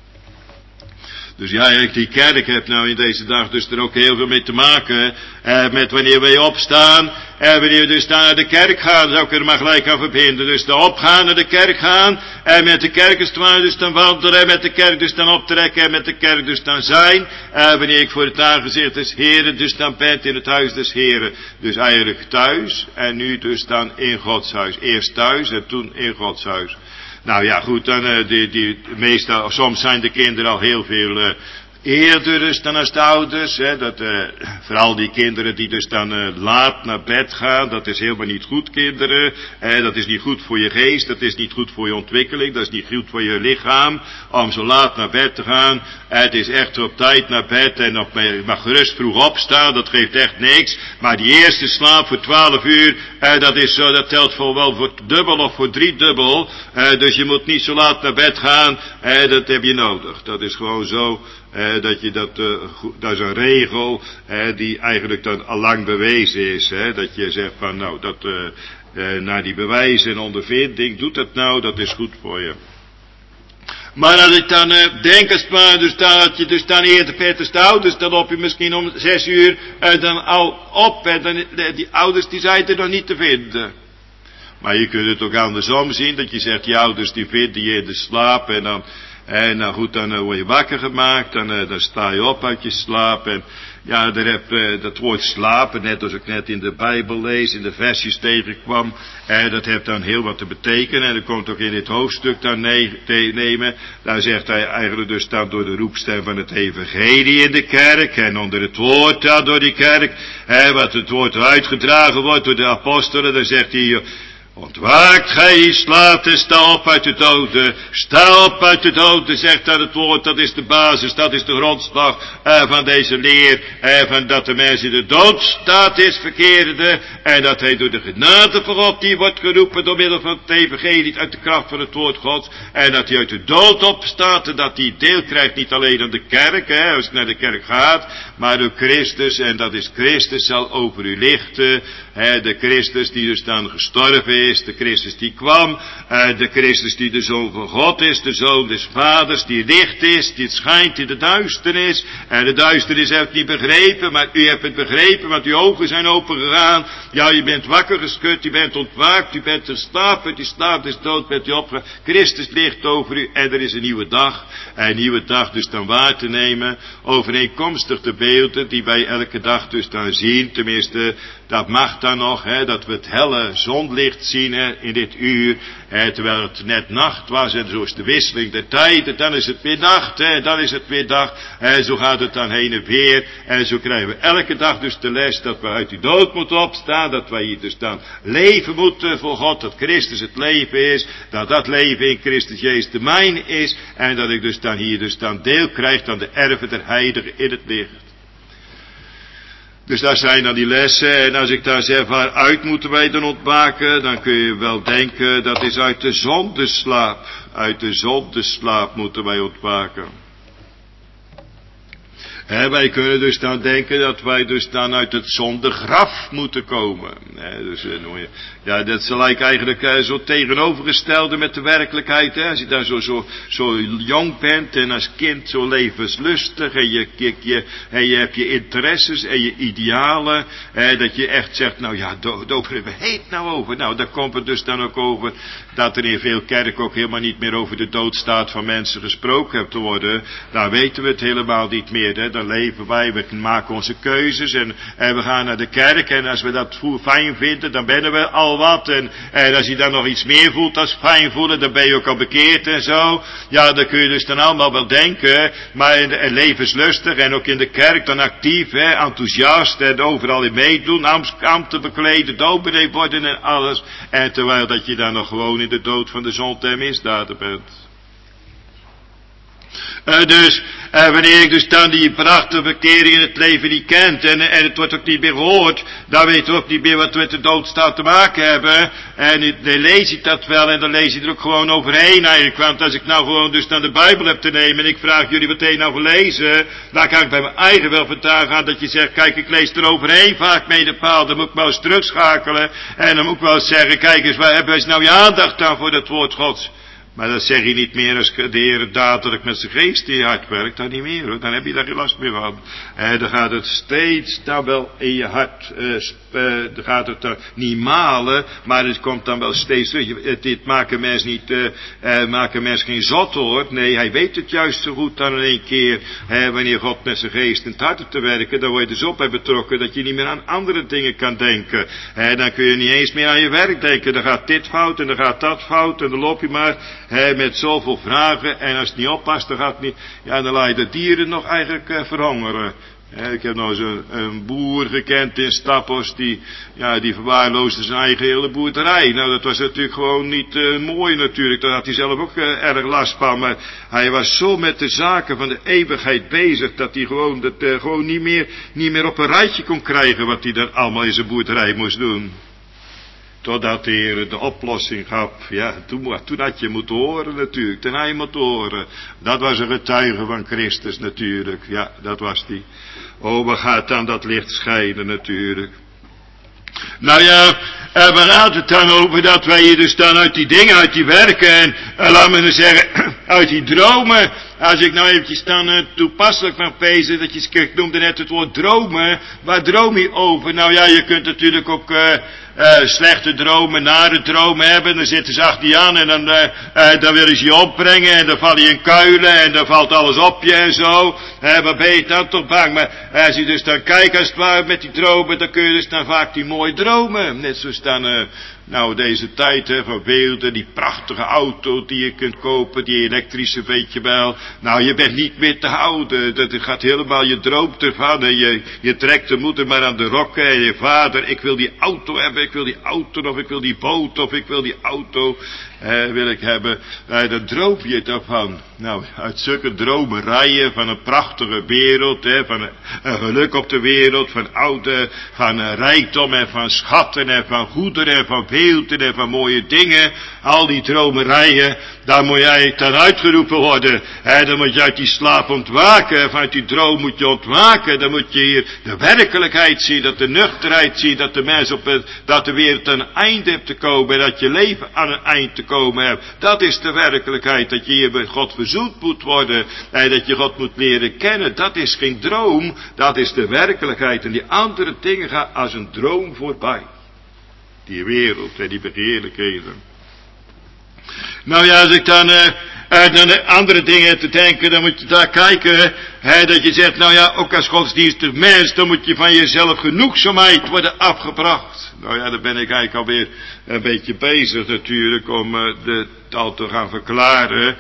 Dus ja, ik die kerk heb nou in deze dag dus er ook heel veel mee te maken, eh, met wanneer wij opstaan, en wanneer we dus naar de kerk gaan, zou ik er maar gelijk aan verbinden. Dus de opgaan naar de kerk gaan, en met de kerk is het dus dan wandelen, en met de kerk dus dan optrekken, en met de kerk dus dan zijn, en wanneer ik voor het aangezicht des Heren dus dan ben in het huis des Heren. Dus eigenlijk thuis, en nu dus dan in Gods huis. Eerst thuis, en toen in Gods huis. Nou ja, goed, dan, uh, die, die, meestal, soms zijn de kinderen al heel veel uh, eerder dus dan als de ouders, hè, dat, uh, vooral die kinderen die dus dan uh, laat naar bed gaan, dat is helemaal niet goed, kinderen, uh, dat is niet goed voor je geest, dat is niet goed voor je ontwikkeling, dat is niet goed voor je lichaam, om zo laat naar bed te gaan. Uh, het is echt op tijd naar bed, en op, je mag gerust vroeg opstaan, dat geeft echt niks, maar die eerste slaap voor twaalf uur, uh, dat is zo, dat telt voor wel voor dubbel of voor driedubbel, uh, dus je moet niet zo laat naar bed gaan, uh, dat heb je nodig, dat is gewoon zo. Eh, dat je dat, uh, dat is een regel eh, die eigenlijk dan al lang bewezen is. Hè, dat je zegt van nou, dat uh, uh, naar die bewijzen en ondervinding, doet dat nou, dat is goed voor je. Maar als ik dan uh, denk, als maar, dus dat je dus dan eerder veertig de ouders, dan op je misschien om zes uur uh, dan al op, en dan, uh, die ouders die zijn er nog niet te vinden. Maar je kunt het ook andersom zien, dat je zegt, die ouders die vinden je in de slaap, en dan En nou goed, dan uh, word je wakker gemaakt, dan, uh, dan sta je op uit je slaap, en ja, daar heb uh, dat woord slapen, net als ik net in de Bijbel lees, in de versjes tegenkwam, uh, dat heeft dan heel wat te betekenen, en dat komt ook in dit hoofdstuk dan ne- te nemen. Daar zegt hij eigenlijk dus dan door de roepstem van het evangelie in de kerk, en onder het woord dan door die kerk, uh, wat het woord uitgedragen wordt door de apostelen, dan zegt hij, Ontwaakt gij die slaapt en sta op uit de doden. Sta op uit de doden, zegt dat het woord. Dat is de basis, dat is de grondslag uh, van deze leer. Uh, van dat de mens in de doodstaat is verkeerde. En dat hij door de genade van God, die wordt geroepen door middel van het evangelie, uit de kracht van het woord Gods. En dat hij uit de dood opstaat. En dat hij deel krijgt niet alleen aan de kerk, hè, als hij naar de kerk gaat. Maar door Christus. En dat is Christus zal over u lichten. Hè, de Christus die dus dan gestorven is, de Christus die kwam, uh, de Christus die de Zoon van God is, de Zoon des Vaders, die licht is, die schijnt in de duisternis, en de duisternis heeft niet begrepen, maar u hebt het begrepen, want uw ogen zijn opengegaan, ja, je bent wakker geschud, u bent ontwaakt, u bent geslapen, die slaap is dood, bent u opgegaan, Christus ligt over u, en er is een nieuwe dag, een nieuwe dag dus dan waar te nemen, overeenkomstig de beelden die wij elke dag dus dan zien, tenminste, dat mag dan nog, hè, dat we het helle zonlicht zien hè, in dit uur, hè, terwijl het net nacht was, en zo is de wisseling der tijden, dan is het weer nacht, hè, dan is het weer dag, en zo gaat het dan heen en weer, en zo krijgen we elke dag dus de les dat we uit die dood moeten opstaan, dat wij hier dus dan leven moeten voor God, dat Christus het leven is, dat dat leven in Christus Jezus de mijne is, en dat ik dus dan hier dus dan deel krijg aan de erven der heiligen in het licht. Dus daar zijn dan die lessen, en als ik daar zeg, waaruit moeten wij dan ontwaken, dan kun je wel denken, dat is uit de zondeslaap. Uit de zondeslaap moeten wij ontwaken. He, wij kunnen dus dan denken dat wij dus dan uit het zondegraf moeten komen. He, dus, ja, dat is gelijk eigenlijk uh, zo tegenovergestelde met de werkelijkheid. Hè. Als je daar zo, zo, zo jong bent en als kind zo levenslustig en je, je, je, en je hebt je interesses en je idealen. Hè, dat je echt zegt, nou ja, daar hebben we het nou over. Nou, daar komt het dus dan ook over dat er in veel kerken ook helemaal niet meer over de doodstaat van mensen gesproken hebt te worden. Daar weten we het helemaal niet meer. Hè. Dan leven wij, we maken onze keuzes en, en we gaan naar de kerk en als we dat fijn vinden, dan bennen we al wat en, en als je dan nog iets meer voelt als fijn voelen, dan ben je ook al bekeerd en zo. Ja, dan kun je dus dan allemaal wel denken, maar en, en levenslustig en ook in de kerk dan actief, hè, enthousiast en overal in meedoen, ambten bekleden, dominee worden en alles. En terwijl dat je dan nog gewoon in de dood van de zonde en misdaden bent. Uh, dus, uh, wanneer ik dus dan die prachtige verkering in het leven niet kent, en, en het wordt ook niet meer gehoord, dan weet je ook niet meer wat we met de doodstaat te maken hebben, en dan lees ik dat wel, en dan lees ik er ook gewoon overheen eigenlijk, want als ik nou gewoon dus dan de Bijbel heb te nemen, en ik vraag jullie wat hij nou gelezen, dan kan ik bij mijn eigen wel vandaag aan dat je zegt, kijk, ik lees er overheen vaak mee de paal, dan moet ik wel eens terugschakelen, en dan moet ik wel eens zeggen, kijk eens, waar hebben we nou je aandacht aan voor dat woord Gods? Maar dat zeg je niet meer als de Heer dadelijk met zijn geest in je hart werkt. Dan niet meer hoor. Dan heb je daar geen last meer van. En dan gaat het steeds dan wel in je hart. Uh, uh, dan gaat het dan niet malen. Maar het komt dan wel steeds terug. Het, dit maakt een mens niet. Uh, uh, maakt een mens geen zot hoor. Nee, hij weet het juist zo goed dan in één keer. Uh, wanneer God met zijn geest in het hart te werken. Dan word je dus op bij betrokken. Dat je niet meer aan andere dingen kan denken. Uh, dan kun je niet eens meer aan je werk denken. Dan gaat dit fout en dan gaat dat fout. En dan loop je maar. He, met zoveel vragen, en als het niet oppast, dan gaat het niet, ja, dan laat je de dieren nog eigenlijk uh, verhongeren. He, ik heb nou zo'n een boer gekend in Staphos, die, ja, die verwaarloosde zijn eigen hele boerderij. Nou, dat was natuurlijk gewoon niet uh, mooi natuurlijk, daar had hij zelf ook uh, erg last van, maar hij was zo met de zaken van de eeuwigheid bezig, dat hij gewoon, dat, uh, gewoon niet meer, niet meer op een rijtje kon krijgen, wat hij dan allemaal in zijn boerderij moest doen. Totdat de Heer de oplossing gaf. Ja, toen, toen had je moeten horen natuurlijk. Toen had je moeten horen. Dat was een getuige van Christus natuurlijk. Ja, dat was die. Oh, waar gaat dan dat licht schijnen natuurlijk. Nou ja, en waar gaat het dan over dat wij hier dus dan uit die dingen, uit die werken en, en laat me nou zeggen, uit die dromen. Als ik nou eventjes dan uh, toepasselijk mag pezen, dat je, ik noemde net het woord dromen. Waar droom je over? Nou ja, je kunt natuurlijk ook uh, uh, slechte dromen, nare dromen hebben. Dan zitten ze achter je aan en dan, uh, uh, dan willen ze je opbrengen en dan val je in kuilen en dan valt alles op je en zo. Uh, waar ben je dan toch bang? Maar uh, als je dus dan kijkt als het ware met die dromen, dan kun je dus dan vaak die mooie dromen. Net zoals dan... Uh, Nou, deze tijd hè, van beelden, die prachtige auto die je kunt kopen, die elektrische weet je wel. Nou, je bent niet meer te houden. Dat gaat helemaal, je droomt ervan en je, je trekt de moeder maar aan de rokken en je vader, ik wil die auto hebben, ik wil die auto of ik wil die boot of ik wil die auto eh, wil ik hebben. Eh, dan droom je ervan. Nou, uit zulke dromerijen van een prachtige wereld, hè, van een, een geluk op de wereld, van oude, van uh, rijkdom en van schatten en van goederen en van beelden en van mooie dingen, al die dromerijen, daar moet jij dan uitgeroepen worden. Hè, dan moet je uit die slaap ontwaken, vanuit die droom moet je ontwaken, dan moet je hier de werkelijkheid zien, dat de nuchterheid zien, dat de mens op het, dat de wereld aan een einde hebt te komen, en dat je leven aan een eind te komen hebt. Dat is de werkelijkheid, dat je hier met God verzoend moet worden, en dat je God moet leren kennen. Dat is geen droom, dat is de werkelijkheid, en die andere dingen gaan als een droom voorbij. Die wereld en die begeerlijkheden. Nou ja, als ik dan, uh, uh, dan andere dingen te denken, dan moet je daar kijken, hè, dat je zegt, nou ja, ook als godsdienstig mens, dan moet je van jezelf genoegzaamheid worden afgebracht. Nou ja, daar ben ik eigenlijk alweer een beetje bezig natuurlijk, om uh, de taal te gaan verklaren.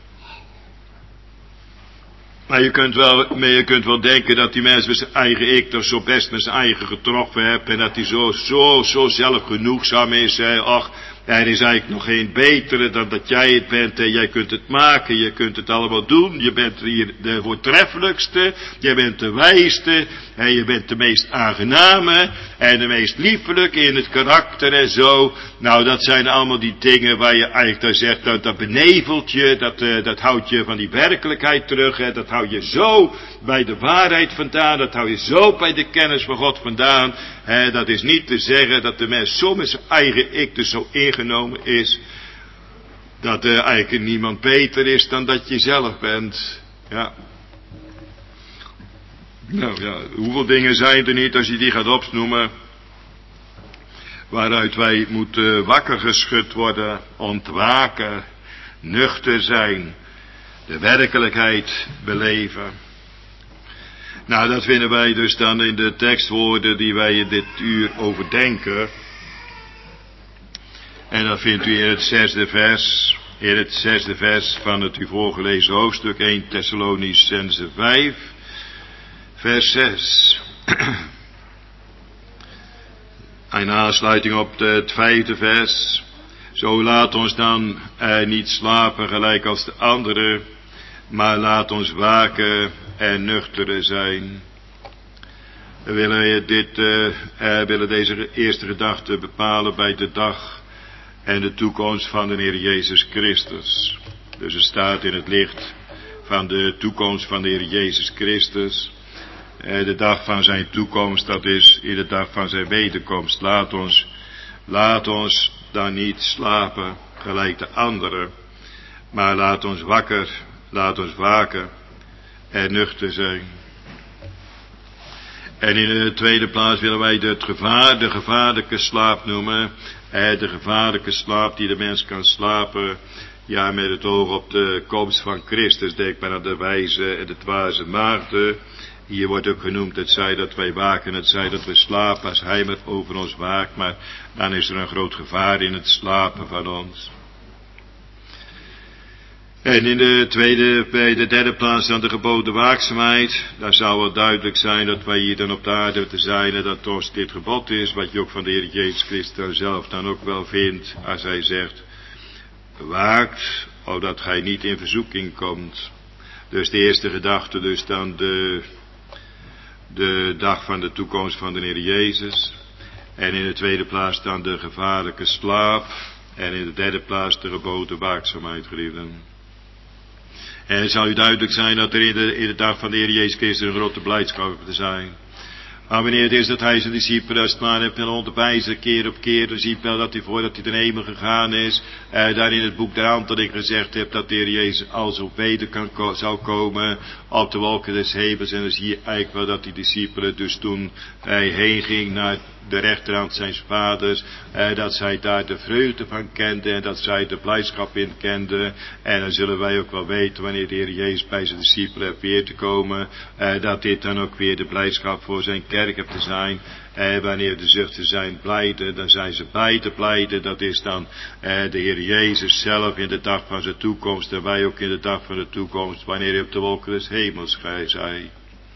Maar je kunt wel, maar je kunt wel denken dat die mens met zijn eigen ik toch zo best met zijn eigen getroffen hebt. En dat hij zo, zo, zo zelfgenoegzaam is. Hè. Ach, er is eigenlijk nog geen betere dan dat jij het bent. En jij kunt het maken, je kunt het allemaal doen. Je bent hier de voortreffelijkste. Je bent de wijste. En je bent de meest aangename. En de meest liefelijke in het karakter en zo. Nou, dat zijn allemaal die dingen waar je eigenlijk dan zegt, dat, dat benevelt je. Dat, uh, dat houdt je van die werkelijkheid terug. Hè. Dat hou je zo bij de waarheid vandaan. Dat hou je zo bij de kennis van God vandaan. Hè. Dat is niet te zeggen dat de mens zo met zijn eigen ik dus zo ingenomen is. Dat er eigenlijk niemand beter is dan dat je zelf bent. Ja. Nou ja, hoeveel dingen zijn er niet als je die gaat opnoemen. Waaruit wij moeten wakker geschud worden, ontwaken, nuchter zijn, de werkelijkheid beleven. Nou, dat vinden wij dus dan in de tekstwoorden die wij in dit uur overdenken. En dat vindt u in het zesde vers, in het zesde vers van het u voorgelezen hoofdstuk, eerste Thessalonicenzen vijf, vers zes. In aansluiting op het vijfde vers. Zo laat ons dan eh, niet slapen gelijk als de anderen, maar laat ons waken en nuchter zijn. We willen, dit, uh, uh, willen deze eerste gedachte bepalen bij de dag en de toekomst van de Heer Jezus Christus. Dus het staat in het licht van de toekomst van de Heer Jezus Christus. Uh, de dag van zijn toekomst, dat is in de dag van zijn wederkomst. Laat ons, laat ons dan niet slapen gelijk de anderen, maar laat ons wakker, laat ons waken en nuchter zijn. En in de tweede plaats willen wij het gevaar, de gevaarlijke slaap noemen. Eh, de gevaarlijke slaap die de mens kan slapen. Ja, met het oog op de komst van Christus. Denk maar aan de wijze en de dwaze maagden. Hier wordt ook genoemd, het zij dat wij waken, het zij dat we slapen, als hij met over ons waakt. Maar dan is er een groot gevaar in het slapen van ons. En in de tweede, bij de derde plaats dan de geboden waakzaamheid. Daar zou wel duidelijk zijn dat wij hier dan op de aarde te zijn en dat ons dit gebod is. Wat je ook van de Heer Jezus Christus zelf dan ook wel vindt als hij zegt, waakt, opdat gij niet in verzoeking komt. Dus de eerste gedachte, dus dan de, de dag van de toekomst van de Heer Jezus. En in de tweede plaats dan de gevaarlijke slaap. En in de derde plaats de geboden waakzaamheid, geliefden. En het zal u duidelijk zijn dat er in de, in de dag van de Heer Jezus Christus een grote blijdschap te zijn. Maar wanneer het is dat hij zijn discipelen als het maar heeft onderwijzen keer op keer, dan ziet wel dat hij voordat hij ten hemel gegaan is, eh, daar in het boek der Handelingen gezegd heeft dat de Heer Jezus als op weder kan, zou komen op de wolken des hemels. En dan zie je eigenlijk wel dat die discipelen dus toen hij heen ging naar de rechterhand zijns vaders, eh, dat zij daar de vreugde van kenden en dat zij de blijdschap in kenden. En dan zullen wij ook wel weten wanneer de Heer Jezus bij zijn discipelen heeft weer te komen, eh, dat dit dan ook weer de blijdschap voor zijn kerk heeft te zijn. En wanneer de zuchten zijn blijde, dan zijn ze beide blijde. Dat is dan eh, de Heer Jezus zelf in de dag van zijn toekomst en wij ook in de dag van de toekomst, wanneer hij op de wolken des hemels zij.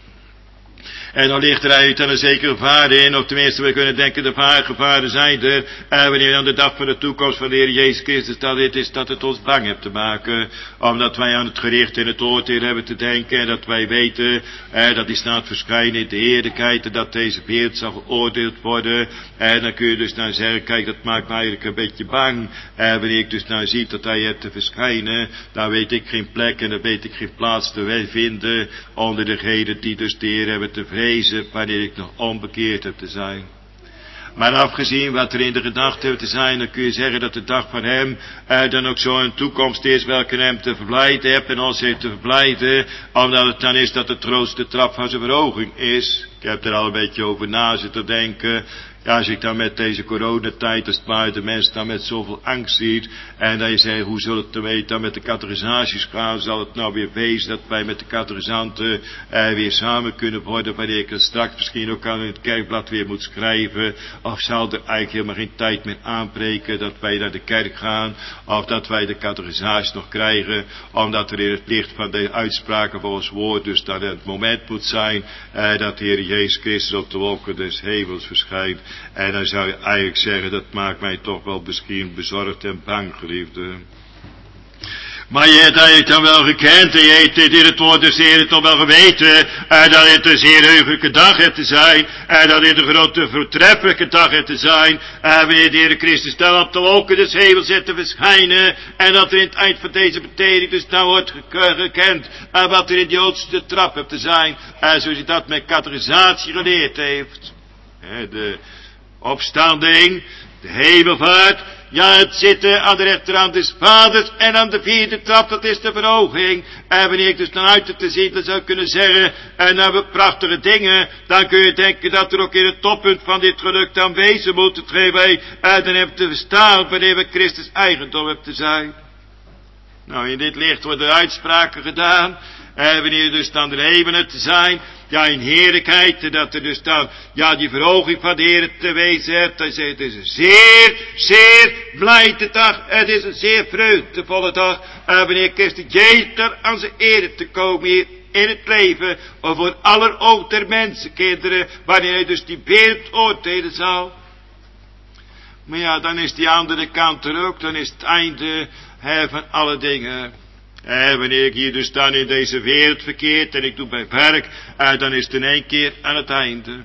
En dan ligt er uit aan een zekere gevaar in, of tenminste we kunnen denken de gevaren zijn er, en wanneer aan de dag van de toekomst van de Heer Jezus Christus dat dit is, dat het ons bang heeft te maken, omdat wij aan het gericht en het oordeel hebben te denken, en dat wij weten, eh, dat die staat verschijnen in de heerlijkheid, en dat deze wereld zal geoordeeld worden, en dan kun je dus nou zeggen, kijk dat maakt mij eigenlijk een beetje bang, en wanneer ik dus nou zie dat hij hebt te verschijnen, dan weet ik geen plek en dan weet ik geen plaats te vinden, onder degenen die dus de Heer hebben te vrezen, wanneer ik nog onbekeerd heb te zijn. Maar afgezien wat er in de gedachte heeft te zijn, dan kun je zeggen dat de dag van hem eh, dan ook zo'n toekomst is welke hem te verblijden hebt en ons heeft te verblijden, omdat het dan is dat de troost de trap van zijn verhoging is. Ik heb er al een beetje over na zitten denken. Ja, als ik dan met deze coronatijd, als het maar de mensen dan met zoveel angst ziet, en dat je zegt, hoe zal het dan dan met de catechisaties gaan, zal het nou weer wezen dat wij met de catechisanten eh, weer samen kunnen worden, wanneer ik er straks misschien ook aan het kerkblad weer moet schrijven, of zal er eigenlijk helemaal geen tijd meer aanbreken dat wij naar de kerk gaan, of dat wij de catechisaties nog krijgen, omdat er in het licht van de uitspraken van ons woord dus dan het moment moet zijn eh, dat de Heer Jezus Christus op de wolken des hemels verschijnt. En dan zou je eigenlijk zeggen, dat maakt mij toch wel misschien bezorgd en bang, geliefde. Maar je hebt eigenlijk dan wel gekend, en je hebt in het woord des Heeren toch wel geweten, en dat het een zeer heugelijke dag heeft te zijn, en dat het een grote voortreffelijke dag heeft te zijn, en wanneer de Heer Christus dan op de wolken des hemels zit te verschijnen, en dat er in het eind van deze betekenis dus nou wordt gekend, en wat er in de Joodse trap heeft te zijn, en zoals hij dat met catechisatie geleerd heeft. De opstanding, de hemelvaart, ja het zitten aan de rechterhand des vaders en aan de vierde trap, dat is de verhoging. En wanneer ik dus dan uit het te zien, dan zou ik kunnen zeggen, en dan hebben we prachtige dingen, dan kun je denken dat er ook in het toppunt van dit geluk dan wezen moet, het geen wij, en dan hebben we te verstaan wanneer we Christus eigendom hebben te zijn. Nou, in dit licht worden uitspraken gedaan, en wanneer dus dan de hemelen te zijn, ja in heerlijkheid, dat er dus dan, ja die verhoging van de Heer te wezen hebt, hij zegt, het is een zeer, zeer blijde dag, het is een zeer vreugdevolle dag, en wanneer Christus Jezus aan zijn ere te komen hier in het leven, of voor aller oog der mensenkinderen, wanneer hij dus die wereld oordelen zal. Maar ja, dan is die andere kant er ook, dan is het einde hè, van alle dingen. En wanneer ik hier dus dan in deze wereld verkeerd en ik doe mijn werk, en dan is het in één keer aan het einde.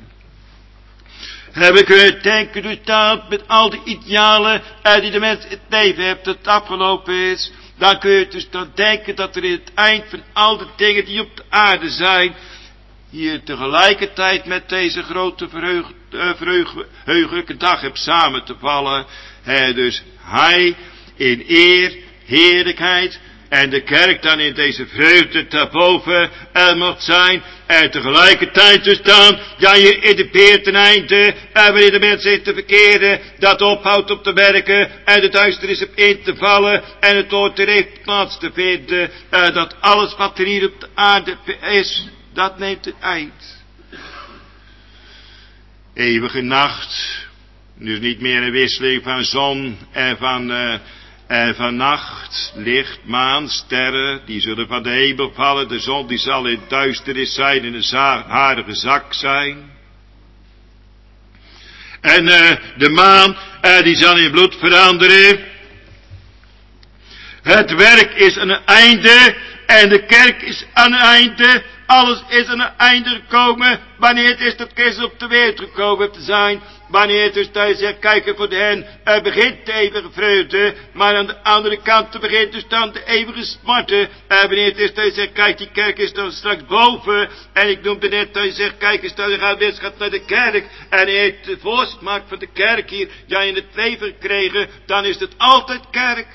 Heb ik kunnen denken dus dat met al die idealen en die de mens in het leven heeft, dat het afgelopen is, dan kun je dus dan denken dat er in het eind van al de dingen die op de aarde zijn, hier tegelijkertijd met deze grote verheug, uh, verheugelijke dag hebt samen te vallen. He, dus hij in eer, heerlijkheid, en de kerk dan in deze vreugde daarboven er mocht zijn. En tegelijkertijd dus dan, ja hier in de beer ten einde, en wanneer de mens heeft te verkeren, dat ophoudt op te werken, en de duisternis op in te vallen, en het oordeel heeft plaats te vinden, en dat alles wat er hier op de aarde is, dat neemt een eind. Eeuwige nacht, dus niet meer een wisseling van zon en van... Uh, En van nacht, licht, maan, sterren, die zullen van de hemel vallen. De zon die zal in duisternis zijn, in een harige zak zijn. En uh, de maan, uh, die zal in bloed veranderen. Het werk is aan een einde, en de kerk is aan een einde. Alles is aan een einde gekomen, wanneer het is dat Christus op de wereld gekomen heeft te zijn. Wanneer het dus thuis zegt, kijk voor de hen, er begint de eeuwige vreugde, maar aan de andere kant begint dus dan de eeuwige smarten. En wanneer het is thuis zegt, kijk die kerk is dan straks boven, en ik noemde net thuis zegt, kijk eens thuis, gaat mensen gaat naar de kerk, en hij heeft de voorsmaak van de kerk hier, ja in het leven gekregen, dan is het altijd kerk.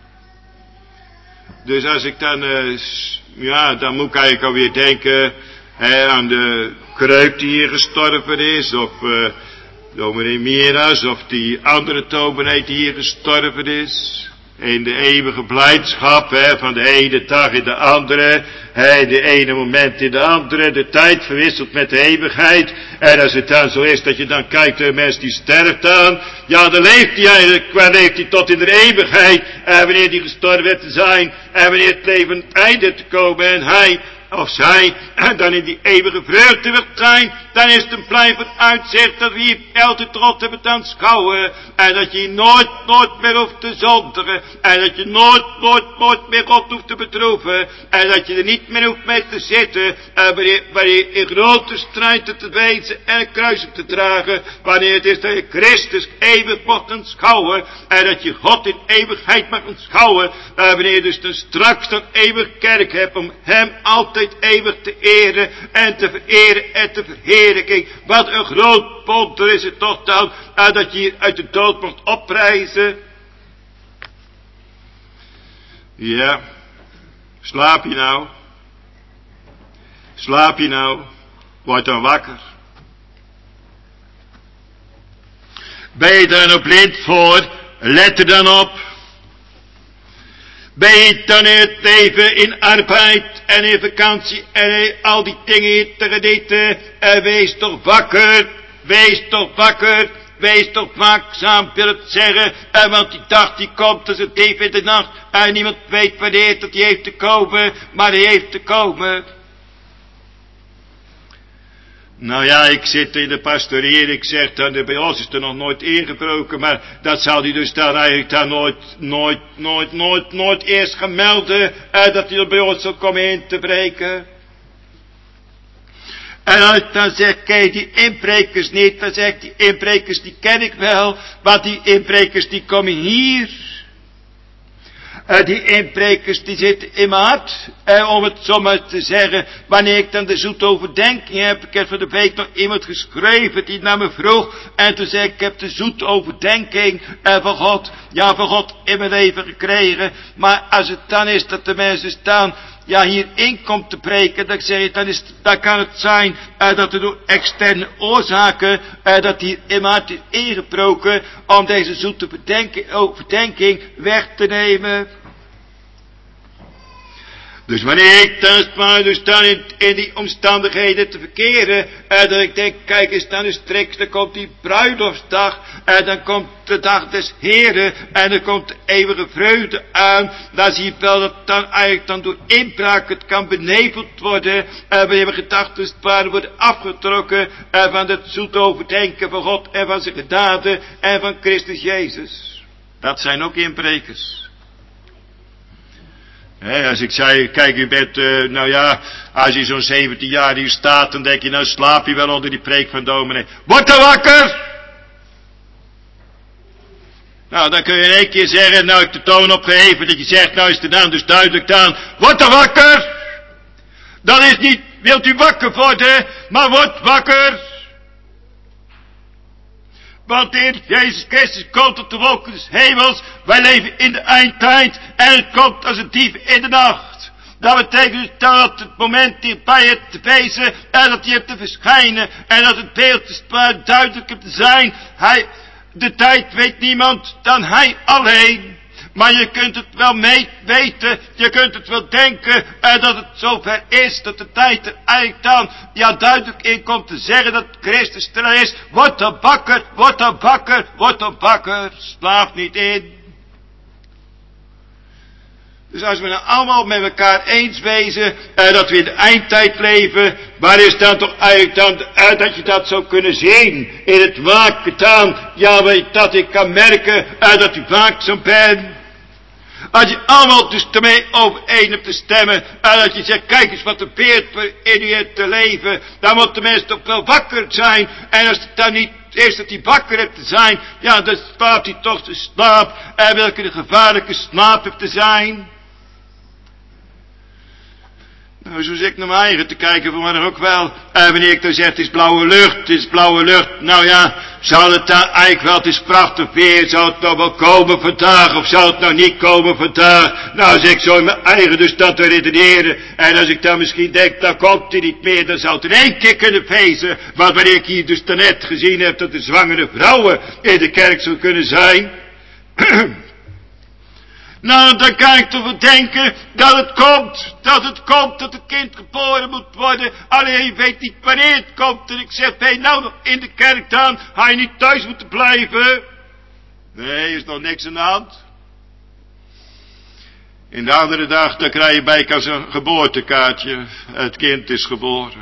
Dus als ik dan, uh, ja, dan moet ik eigenlijk alweer denken, En aan de kreuk die hier gestorven is, of uh, dominee Miras, of die andere dominee die hier gestorven is. In de eeuwige blijdschap, hè, van de ene dag in de andere, hè, de ene moment in de andere, de tijd verwisselt met de eeuwigheid. En als het dan zo is dat je dan kijkt, de mens die sterft dan, ja, dan leeft hij eigenlijk, waar leeft hij tot in de eeuwigheid. En wanneer die gestorven werd te zijn, en wanneer het leven aan het einde te komen, en hij of zij dan in die eeuwige vreugde wil zijn, dan is het een plein van uitzicht dat we hier altijd trots hebben te aanschouwen. En dat je nooit, nooit meer hoeft te zondigen. En dat je nooit, nooit, nooit meer God hoeft te bedroeven. En dat je er niet meer hoeft mee te zitten. En wanneer, wanneer in grote strijd te wezen en kruisen te dragen. Wanneer het is dat je Christus eeuwig mocht aanschouwen. En dat je God in eeuwigheid mag aanschouwen. En wanneer je dus dan straks dan eeuwig kerk hebt om hem altijd eeuwig te eren en te vereren en te verheerlijking. Wat een groot wonder is het toch dan, uh, dat je hier uit de dood mocht oprijzen. Ja, slaap je nou? Slaap je nou? Word dan wakker. Ben je daar nou blind voor? Let er dan op. Ben je dan in het leven in arbeid en in vakantie en in al die dingen hier te genieten? En wees toch wakker, wees toch wakker, wees toch waakzaam, wil het zeggen. En want die dag die komt als een dief in de nacht. En niemand weet wanneer dat die heeft te komen, maar die heeft te komen. Nou ja, ik zit in de pastorie en ik zeg dan, bij ons is er nog nooit ingebroken, maar dat zou hij dus dan eigenlijk dan nooit, nooit, nooit, nooit, nooit eerst gemelden, eh, dat hij er bij ons zou komen in te breken. En als ik dan zeg, kijk die inbrekers niet, dan zeg ik, die inbrekers die ken ik wel, want die inbrekers die komen hier. Uh, die inbrekers die zitten in mijn hart, uh, om het zo maar te zeggen, wanneer ik dan de zoete overdenking heb. Ik heb van de week nog iemand geschreven die naar me vroeg, en toen zei ik, ik heb de zoete overdenking uh, van God, ja van God in mijn leven gekregen. Maar als het dan is dat de mensen staan, ja hierin komt te preken, dan zeg ik, dan, is, dan kan het zijn uh, dat er door externe oorzaken, uh, dat hier in mijn hart is ingebroken, om deze zoete overdenking weg te nemen. Dus wanneer ik dan, maar dus dan in, in die omstandigheden te verkeren, en dat ik denk, kijk eens dan is straks, dan komt die bruiloftsdag, en dan komt de dag des Heren, en dan komt de eeuwige vreugde aan, dan zie je wel dat dan eigenlijk dan door inbraak het kan beneveld worden, en wanneer we gedachten worden afgetrokken, en van het zoete overdenken van God, en van zijn genade, en van Christus Jezus. Dat zijn ook inbrekers. He, als ik zei, kijk u bent, uh, nou ja, als je zo'n zeventien jaar hier staat, dan denk je, nou slaap je wel onder die preek van dominee. Word dan wakker! Nou, dan kun je in één keer zeggen, nou ik de toon opgeheven, dat je zegt, nou is het dan dus duidelijk dan, word dan wakker! Dan is niet, wilt u wakker worden, maar word wakker! Want de Heer Jezus Christus komt op de wolken des hemels. Wij leven in de eindtijd. En het komt als een dief in de nacht. Dat betekent dus dat het moment hierbij het te wezen. En dat hij hebt te verschijnen. En dat het beeld te duidelijk te zijn. Hij, de tijd weet niemand dan hij alleen. Maar je kunt het wel mee weten, je kunt het wel denken, en dat het zover is, dat de tijd er eigenlijk dan, ja duidelijk in komt te zeggen dat Christus er is. Word dan wakker, word dan wakker, word dan wakker, slaap niet in. Dus als we nou allemaal met elkaar eens wezen, uh, dat we in de eindtijd leven, waar is dan toch eigenlijk dan, uh, dat je dat zou kunnen zien, in het waken dan, ja dat ik kan merken, uh, dat u waakzaam bent. Als je allemaal dus ermee overeen hebt te stemmen, en dat je zegt, kijk eens wat er beurt in je te leven, dan moet de mens toch wel wakker zijn, en als het dan niet is dat hij wakker hebt te zijn, ja dan slaapt hij toch de slaap, en welke de gevaarlijke slaap heeft te zijn. Nou, zo zit ik naar mijn eigen te kijken vanmorgen ook wel. En wanneer ik dan zeg, het is blauwe lucht, het is blauwe lucht. Nou ja, zou het dan eigenlijk wel, het is prachtig weer, zou het nou wel komen vandaag, of zou het nou niet komen vandaag? Nou, zeg ik zo in mijn eigen dus dat te redeneren, en als ik dan misschien denk, dan komt hij niet meer, dan zou het in één keer kunnen feesten, want wanneer ik hier dus daarnet gezien heb, dat er zwangere vrouwen in de kerk zou kunnen zijn, nou, dan kan ik toch wel denken dat het komt, dat het komt, dat het kind geboren moet worden. Alleen je weet niet wanneer het komt. En ik zeg, ben je nou nog in de kerk dan? Had je niet thuis moeten blijven? Nee, is nog niks aan de hand. In de andere dag, dan krijg je bij als een geboortekaartje. Het kind is geboren.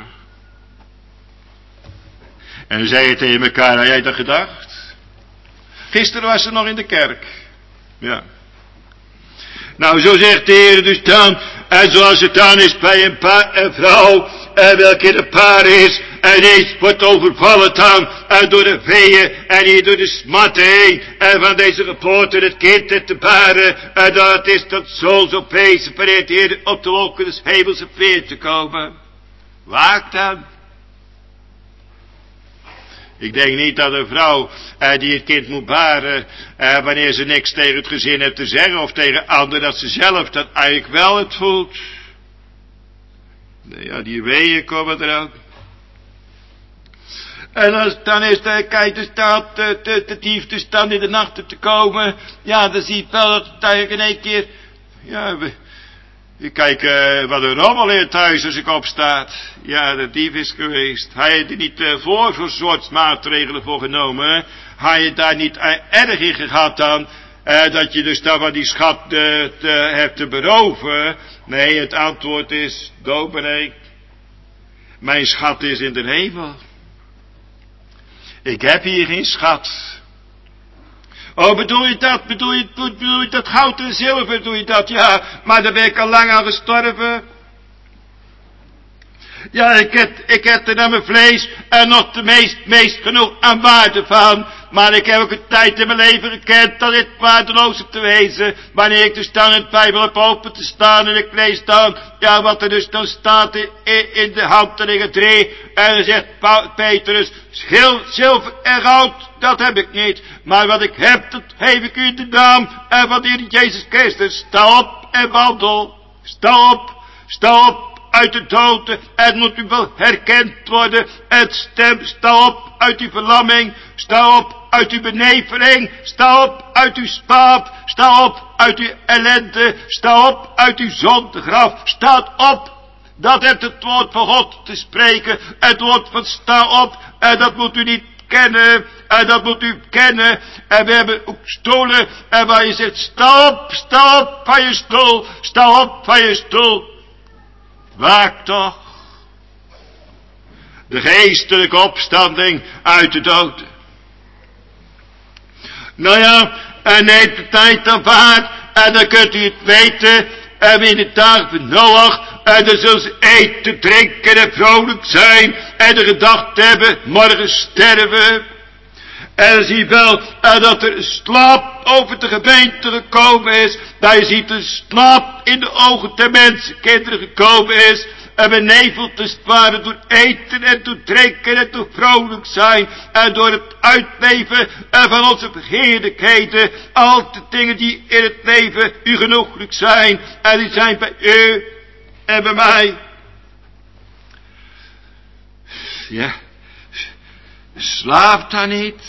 En dan zei je tegen elkaar, had jij dat gedacht? Gisteren was ze nog in de kerk. Ja. Nou, zo zegt de Heer dus dan, en zoals het dan is bij een, pa, een vrouw, en welke een paar is, en eens wordt overvallen dan, en door de veeën, en hier door de smatten heen, en van deze geboorte het kind te baren, en dat is dat zo zo feest, wanneer de Heer op de wolken des hemelse veer te komen. Waak dan. Ik denk niet dat een vrouw eh, die het kind moet baren, eh, wanneer ze niks tegen het gezin heeft te zeggen of tegen anderen, dat ze zelf dat eigenlijk wel het voelt. Nou ja, die weeën komen eraan. En als het dan is, de, kijk, de staat, de, de, de dief dus dan in de nachten te komen, ja, dan zie je wel dat het eigenlijk in één keer, ja, we, ik kijk uh, wat een rommel in het huis als ik opstaat. Ja, de dief is geweest. Hij heeft er niet uh, voor voor soort maatregelen voor genomen. Hij je daar niet uh, erg in gehad dan. Uh, dat je dus dan van die schat uh, te, hebt te beroven. Nee, het antwoord is dominee. Mijn schat is in de hemel. Ik heb hier geen schat. Oh, bedoel je dat? Bedoel je, bedoel je dat goud en zilver? Bedoel je dat? Ja, maar daar ben ik al lang aan gestorven. Ja, ik heb, ik heb er naar mijn vlees en nog de meest, meest genoeg aan waarde van. Maar ik heb ook een tijd in mijn leven gekend dat dit waardeloos op te wezen. Wanneer ik dus dan in het Bijbel heb open te staan en ik lees dan, ja, wat er dus dan staat in, in de Handelingen drie. En dan zegt Petrus, schil, zilver en goud, dat heb ik niet. Maar wat ik heb, dat geef ik u in de naam en van de Heer Jezus Christus. Sta op en wandel. Sta op, sta op. Uit de dood, het moet u wel herkend worden, het stem, sta op uit uw verlamming, sta op uit uw benevering, sta op uit uw spaap, sta op uit uw ellende, sta op uit uw zondegraf, sta op, dat heeft het woord van God te spreken, het woord van sta op, en dat moet u niet kennen, en dat moet u kennen, en we hebben ook stoelen, en waar je zegt, sta op, sta op van je stoel, sta op van je stoel. Waak toch. De geestelijke opstanding uit de dood. Nou ja, en neemt de tijd aanvaard. En dan kunt u het weten. En in de dagen van Noach. En dan zullen ze eten, drinken en vrolijk zijn. En de gedachte hebben, morgen sterven. En dan zie je wel en dat er een slaap over de gemeente gekomen is. Dat je ziet een slaap in de ogen der mensen, kinderen gekomen is. En beneveld is het ware door eten en door drinken en door vrolijk zijn. En door het uitleven van onze begeerlijkheden. Al de dingen die in het leven u genoeglijk zijn. En die zijn bij u en bij mij. Ja. Slaap dan niet.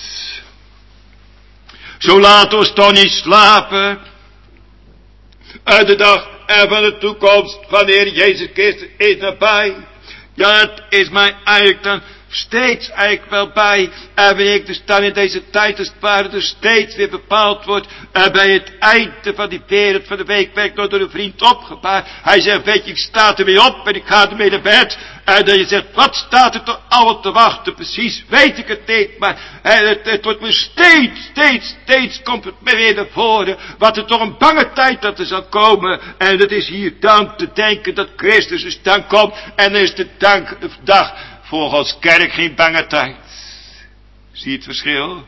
Zo laat ons toch niet slapen. Uit de dag en van de toekomst van de Heer Jezus Christus is nabij. Ja, het is mij eigenlijk dan steeds eigenlijk wel bij. En wanneer ik dus dan in deze tijd als het ware dus steeds weer bepaald wordt. En bij het einde van die wereld van de week ben ik nog door een vriend opgebaard. Hij zegt, weet je, ik sta ermee op en ik ga ermee naar bed. En dan je zegt, wat staat er toch allemaal te wachten? Precies, weet ik het niet. Maar het, het wordt me steeds, steeds, steeds komt het me weer naar voren. Wat er toch een bange tijd dat er zal komen. En dat is hier dan te denken dat Christus dus dan komt. En dan is de dank, de dag voor Gods kerk geen bange tijd. Zie je het verschil?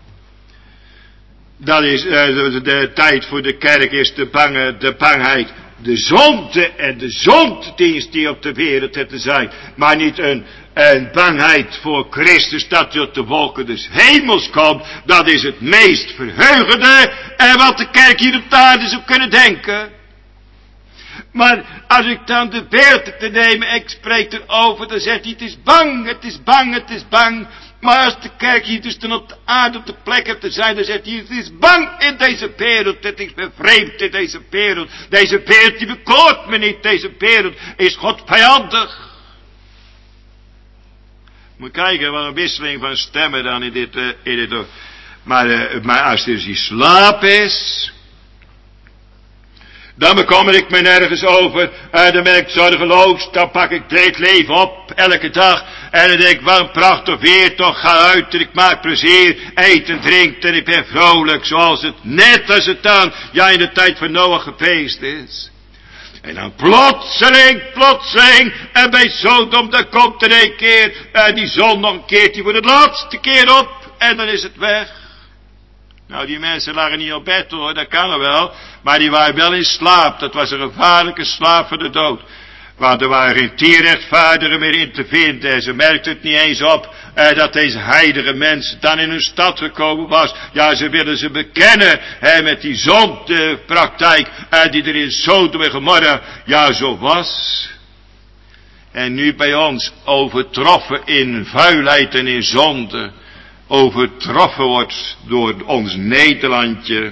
Dat is uh, de, de tijd voor de kerk is de bange, de bangheid de zonde en de zonddienst die op de wereld te zijn, maar niet een, een bangheid voor Christus dat hij op de wolken des hemels komt. Dat is het meest verheugende en wat de kerk hier op de aarde zou kunnen denken. Maar als ik dan de beeld te nemen, ik spreek erover, dan zegt hij, het is bang, het is bang, het is bang. Maar als de kerk hier dus dan op de aarde op de plek heeft te zijn, dan zegt hij, het is bang in deze wereld, het is bevreemd in deze wereld. Deze wereld die bekoort me niet, deze wereld is God vijandig. Moet kijken, wat een wisseling van stemmen dan in dit, uh, in dit uh, maar, uh, maar als er dus die slaap is, dan bekommer ik me nergens over. En dan ben ik zorgeloos. Dan pak ik dit leven op. Elke dag. En dan denk ik, wat een prachtig weer toch. Ga uit en ik maak plezier. Eet en drinkt en ik ben vrolijk. Zoals het net als het dan. Ja, in de tijd van Noach geweest is. En dan plotseling, plotseling. En bij Sodom, dan komt er een keer. En die zon nog een keertje voor de laatste keer op. En dan is het weg. Nou, die mensen lagen niet op bed hoor, dat kan er wel. Maar die waren wel in slaap. Dat was een gevaarlijke slaap voor de dood. Want er waren geen tierrechtvaardigen meer in te vinden. En ze merkten het niet eens op eh, dat deze heilige mensen dan in hun stad gekomen was. Ja, ze wilden ze bekennen eh, met die zondepraktijk eh, die er in Sodom en Gomorra ja zo was. En nu bij ons overtroffen in vuilheid en in zonde. Overtroffen wordt door ons Nederlandje.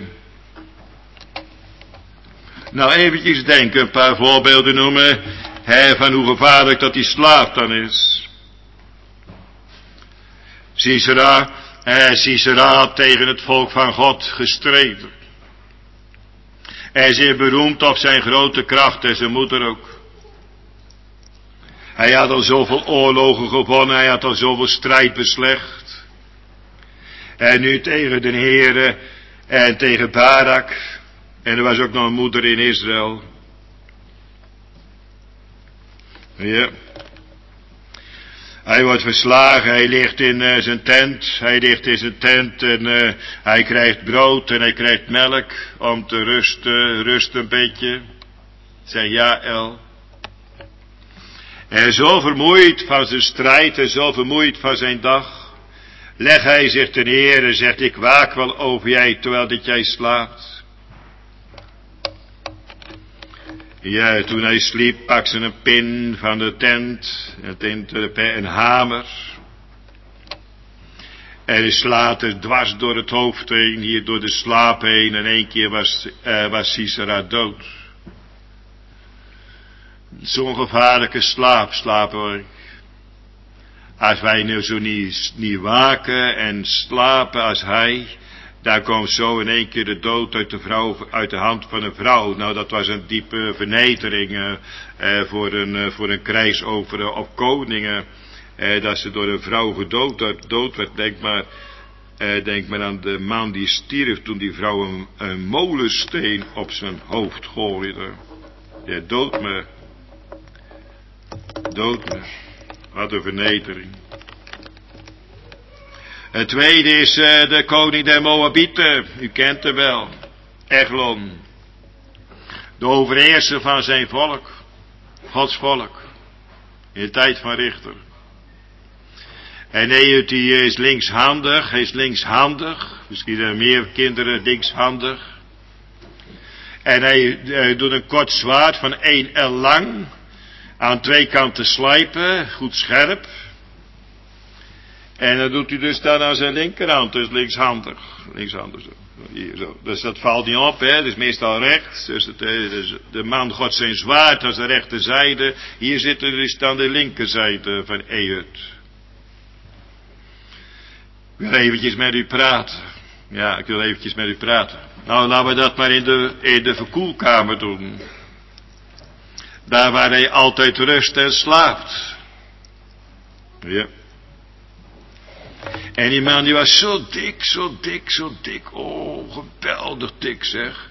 Nou eventjes denken, een paar voorbeelden noemen. Hè, van hoe gevaarlijk dat die slaaf dan is. Sisera, eh, Sisera had tegen het volk van God gestreden. Hij is zeer beroemd op zijn grote kracht en zijn moeder ook. Hij had al zoveel oorlogen gewonnen, hij had al zoveel strijd beslecht. En nu tegen de Heere en tegen Barak. En er was ook nog een moeder in Israël. Ja. Hij wordt verslagen, hij ligt in uh, zijn tent. Hij ligt in zijn tent en uh, hij krijgt brood en hij krijgt melk om te rusten. Rust een beetje. Zeg ja, El. Hij is zo vermoeid van zijn strijd en zo vermoeid van zijn dag. Leg hij zich ten neer en zegt, ik waak wel over jij terwijl dat jij slaapt. Ja, toen hij sliep, pak ze een pin van de tent, een, tent, een hamer. En hij slaat er dwars door het hoofd heen, hier door de slaap heen. En één keer was, uh, was Sisera dood. Zo'n gevaarlijke slaap, slapen hoor. Als wij nu zo niet, niet waken en slapen als hij, daar komt zo in één keer de dood uit de, vrouw, uit de hand van een vrouw. Nou, dat was een diepe vernedering uh, uh, voor, een, uh, voor een krijgsover op koningen. Uh, dat ze door een vrouw gedood dood werd. Denk maar, uh, denk maar aan de man die stierf toen die vrouw een, een molensteen op zijn hoofd gooide. Ja, dood me. Dood me. Wat een vernedering. Het tweede is uh, de koning der Moabieten. U kent hem wel. Eglon. De overheerser van zijn volk. Gods volk. In de tijd van Richter. En Ehud die is linkshandig. Hij is linkshandig. Misschien zijn er meer kinderen linkshandig. En hij uh, doet een kort zwaard van één el lang. Aan twee kanten slijpen, goed scherp. En dat doet hij dus dan aan zijn linkerhand, dus linkshandig. Linkshandig zo. Hier zo. Dus dat valt niet op, hè. Dat is meestal rechts. Dus, het, dus de man God zijn zwaard als de rechterzijde. Hier zit er dus dan de linkerzijde van Ehud. Ik wil eventjes met u praten. Ja, ik wil eventjes met u praten. Nou, laten we dat maar in de, in de verkoelkamer doen. Daar waar hij altijd rust en slaapt. Ja. En die man die was zo dik, zo dik, zo dik. Oh, geweldig dik zeg.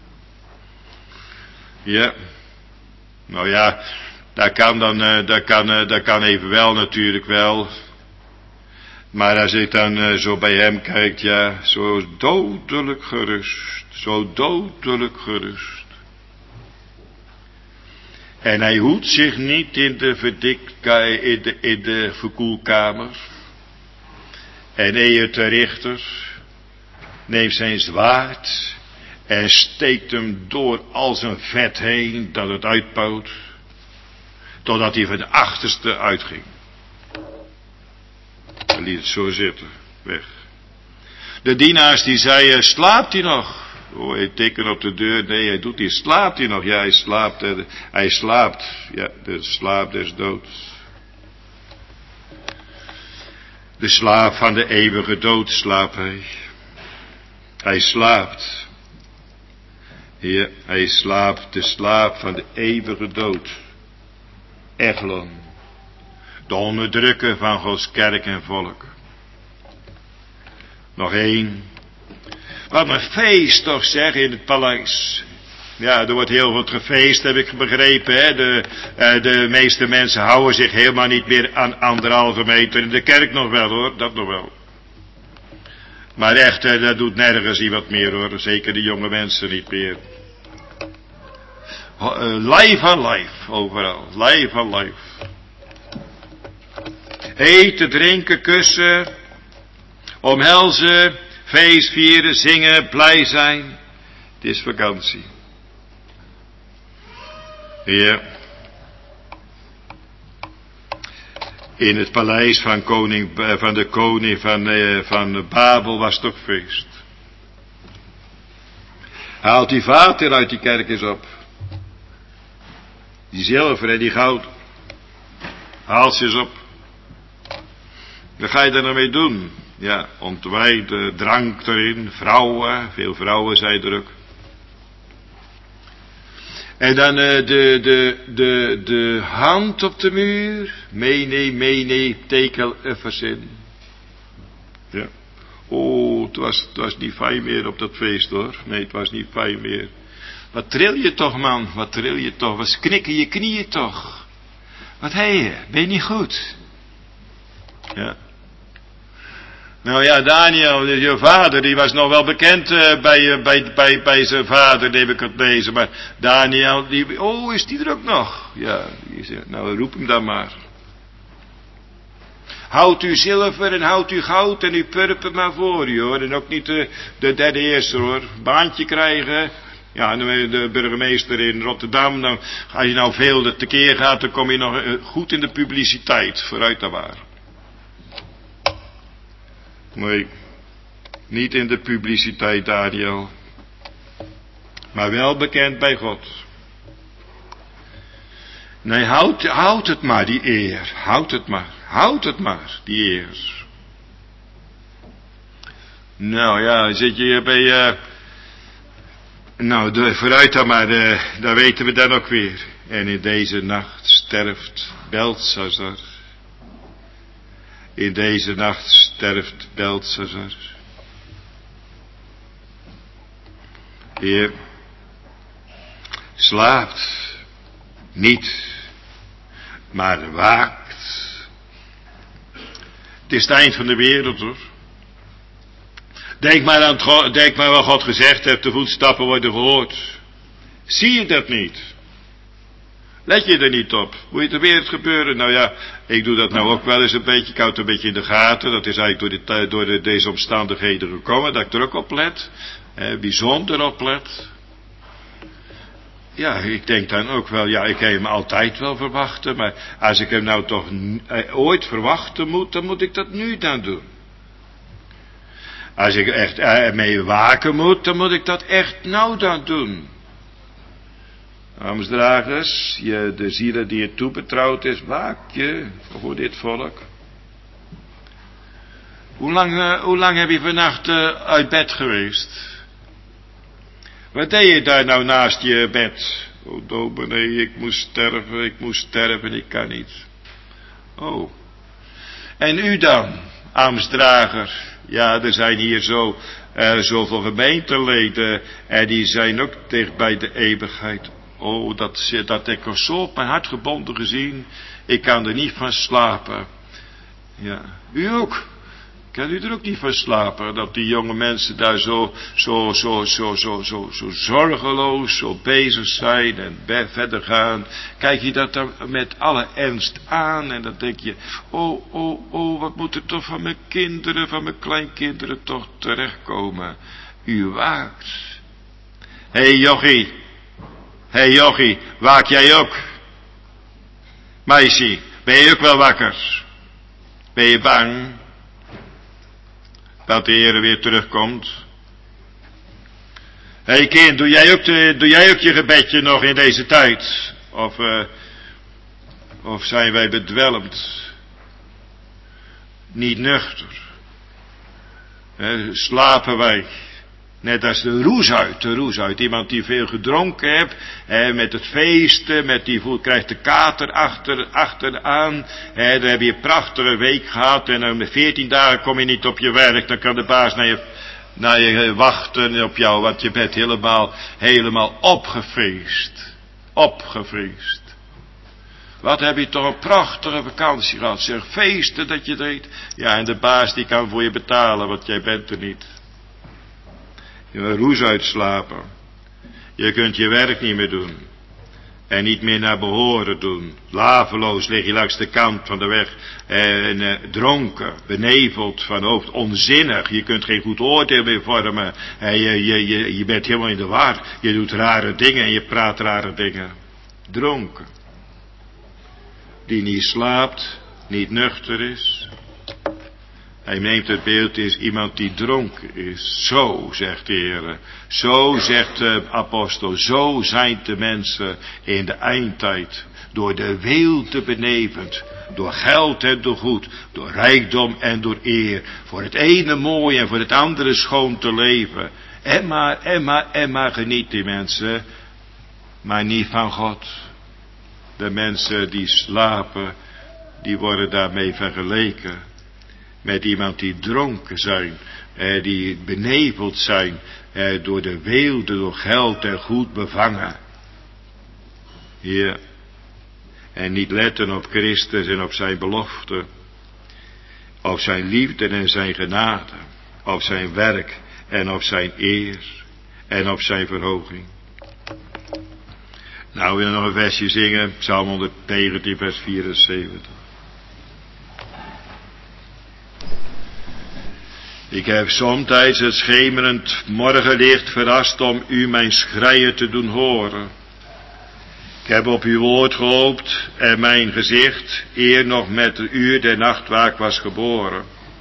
Ja. Nou ja, dat kan dan, uh, dat kan, uh, dat kan even wel natuurlijk wel. Maar als ik dan uh, zo bij hem kijkt, ja, zo dodelijk gerust. Zo dodelijk gerust. En hij hoedt zich niet in de, verdik, in de, in de verkoelkamer. En eer de richter neemt zijn zwaard en steekt hem door al zijn vet heen, dat het uitpauwt, totdat hij van de achterste uitging. Hij liet het zo zitten, weg. De dienaars die zeiden, slaapt hij nog? Oh, hij tikken op de deur, nee, hij doet niet. Slaapt hij nog? Ja, hij slaapt, hij slaapt, ja, de slaap des doods. De slaap van de eeuwige dood slaapt hij. Hij slaapt. Heer, hij slaapt de slaap van de eeuwige dood. Eglon. De onderdrukker van Gods kerk en volk. Nog één. Wat een feest toch zeg in het paleis. Ja, er wordt heel wat gefeest, heb ik begrepen. Hè? De, uh, de meeste mensen houden zich helemaal niet meer aan anderhalve meter. In de kerk nog wel hoor, dat nog wel. Maar echt, uh, dat doet nergens iemand meer hoor. Zeker de jonge mensen niet meer. Uh, live aan live, overal. Live aan live. Eten, drinken, kussen. Omhelzen, feest vieren, zingen, blij zijn. Het is vakantie. Heer, in het paleis van, koning, van de koning van, uh, van Babel was toch feest. Haalt die vaten uit die kerk eens op. Die zilver en die goud. Haal ze eens op. Wat ga je daar nou mee doen? Ja, ontwijde, drank erin, vrouwen, veel vrouwen zijn er ook. En dan uh, de, de, de, de hand op de muur. Mene, mene, tekel, effersin. Ja. Oh, het was, het was niet fijn meer op dat feest hoor. Nee, het was niet fijn meer. Wat tril je toch man, wat tril je toch, wat knikken je knieën toch. Wat hei je, ben je niet goed? Ja. Nou ja, Daniel, je vader, die was nog wel bekend uh, bij, uh, bij, bij, bij zijn vader, neem ik het lezen. Maar Daniel, die, oh, is die er ook nog? Ja, die zegt, nou roep hem dan maar. Houd uw zilver en houd uw goud en uw purper maar voor u hoor. En ook niet de, de derde eerste hoor. Baantje krijgen. Ja, de burgemeester in Rotterdam, dan, als je nou veel tekeer gaat, dan kom je nog uh, goed in de publiciteit. Vooruit dan maar. Nee, niet in de publiciteit, Daniel. Maar wel bekend bij God. Nee, houd, houd het maar, die eer. Houd het maar. Houd het maar, die eer. Nou ja, zit je hier bij... Uh, nou, de, vooruit dan maar, uh, dan weten we dan ook weer. En in deze nacht sterft Belshazzar. In deze nacht sterft Belshazzar. Heer, slaapt niet, maar waakt. Het is het eind van de wereld hoor. Denk maar aan het, denk maar wat God gezegd heeft, de voetstappen worden gehoord. Zie je dat niet? Let je er niet op? Hoe je de wereld gebeuren? Nou ja, ik doe dat nou ook wel eens een beetje. Ik houd het een beetje in de gaten. Dat is eigenlijk door, dit, door de, deze omstandigheden gekomen. Dat ik er ook op let. Eh, bijzonder op let. Ja, ik denk dan ook wel. Ja, ik kan hem altijd wel verwachten. Maar als ik hem nou toch eh, ooit verwachten moet. Dan moet ik dat nu dan doen. Als ik echt eh, mee waken moet. Dan moet ik dat echt nou dan doen. Armsdragers, je, de zielen die je toebetrouwd is, waak je voor dit volk. Hoe lang, uh, hoe lang heb je vannacht uh, uit bed geweest? Wat deed je daar nou naast je bed? Oh dominee, ik moest sterven, ik moest sterven, ik kan niet. Oh. En u dan, armsdrager? Ja, er zijn hier zo, uh, zoveel gemeenteleden en die zijn ook dicht bij de eeuwigheid. Oh, dat, dat heb ik zo op mijn hart gebonden gezien. Ik kan er niet van slapen. Ja, u ook. Kan u er ook niet van slapen, dat die jonge mensen daar zo, zo, zo, zo, zo, zo, zo zorgeloos, zo bezig zijn en be- verder gaan. Kijk je dat dan met alle ernst aan en dan denk je, oh, oh, oh, wat moet er toch van mijn kinderen, van mijn kleinkinderen toch terechtkomen. U waakt. Hé hey, jochie, hé hey, jochie, waak jij ook? Meisje, ben je ook wel wakker? Ben je bang dat de Heer weer terugkomt? Hé hey kind, doe jij, ook de, doe jij ook je gebedje nog in deze tijd? Of, uh, of zijn wij bedwelmd? Niet nuchter? He, slapen wij? Net als de roes uit, de roes uit. Iemand die veel gedronken heeft, hè, met het feesten, met die voet krijgt de kater achter, achteraan. Hè, dan heb je een prachtige week gehad en dan met veertien dagen kom je niet op je werk. Dan kan de baas naar je, naar je wachten op jou, want je bent helemaal, helemaal opgefeest. Opgefeest. Wat heb je toch een prachtige vakantie gehad, zeg, feesten dat je deed. Ja, en de baas die kan voor je betalen, want jij bent er niet. Je roes uitslapen. Je kunt je werk niet meer doen. En niet meer naar behoren doen. Laveloos lig je langs de kant van de weg. En eh, dronken, beneveld van hoofd, onzinnig. Je kunt geen goed oordeel meer vormen. En je, je, je, je bent helemaal in de war. Je doet rare dingen en je praat rare dingen. Dronken. Die niet slaapt, niet nuchter is. Hij neemt het beeld, is iemand die dronken is. Zo, zegt de Heer. Zo, zegt de apostel. Zo zijn de mensen in de eindtijd. Door de weelde beneveld. Door geld en door goed. Door rijkdom en door eer. Voor het ene mooi en voor het andere schoon te leven. En maar, en maar, en maar geniet die mensen. Maar niet van God. De mensen die slapen, die worden daarmee vergeleken. Met iemand die dronken zijn, eh, die beneveld zijn, eh, door de weelde, door geld en goed bevangen. Ja. En niet letten op Christus en op zijn belofte, op zijn liefde en zijn genade, op zijn werk en op zijn eer en op zijn verhoging. Nou, we willen nog een versje zingen, Psalm honderdnegentien, vers vierenzeventig. Ik heb somtijds het schemerend morgenlicht verrast om u mijn schreien te doen horen. Ik heb op uw woord gehoopt en mijn gezicht, eer nog met het uur der nachtwaak was geboren.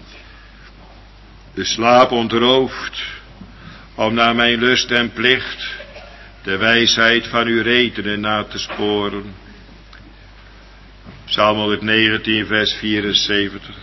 De slaap ontroofd, om naar mijn lust en plicht de wijsheid van uw redenen na te sporen. Psalm honderdnegentien, vers vierenzeventig.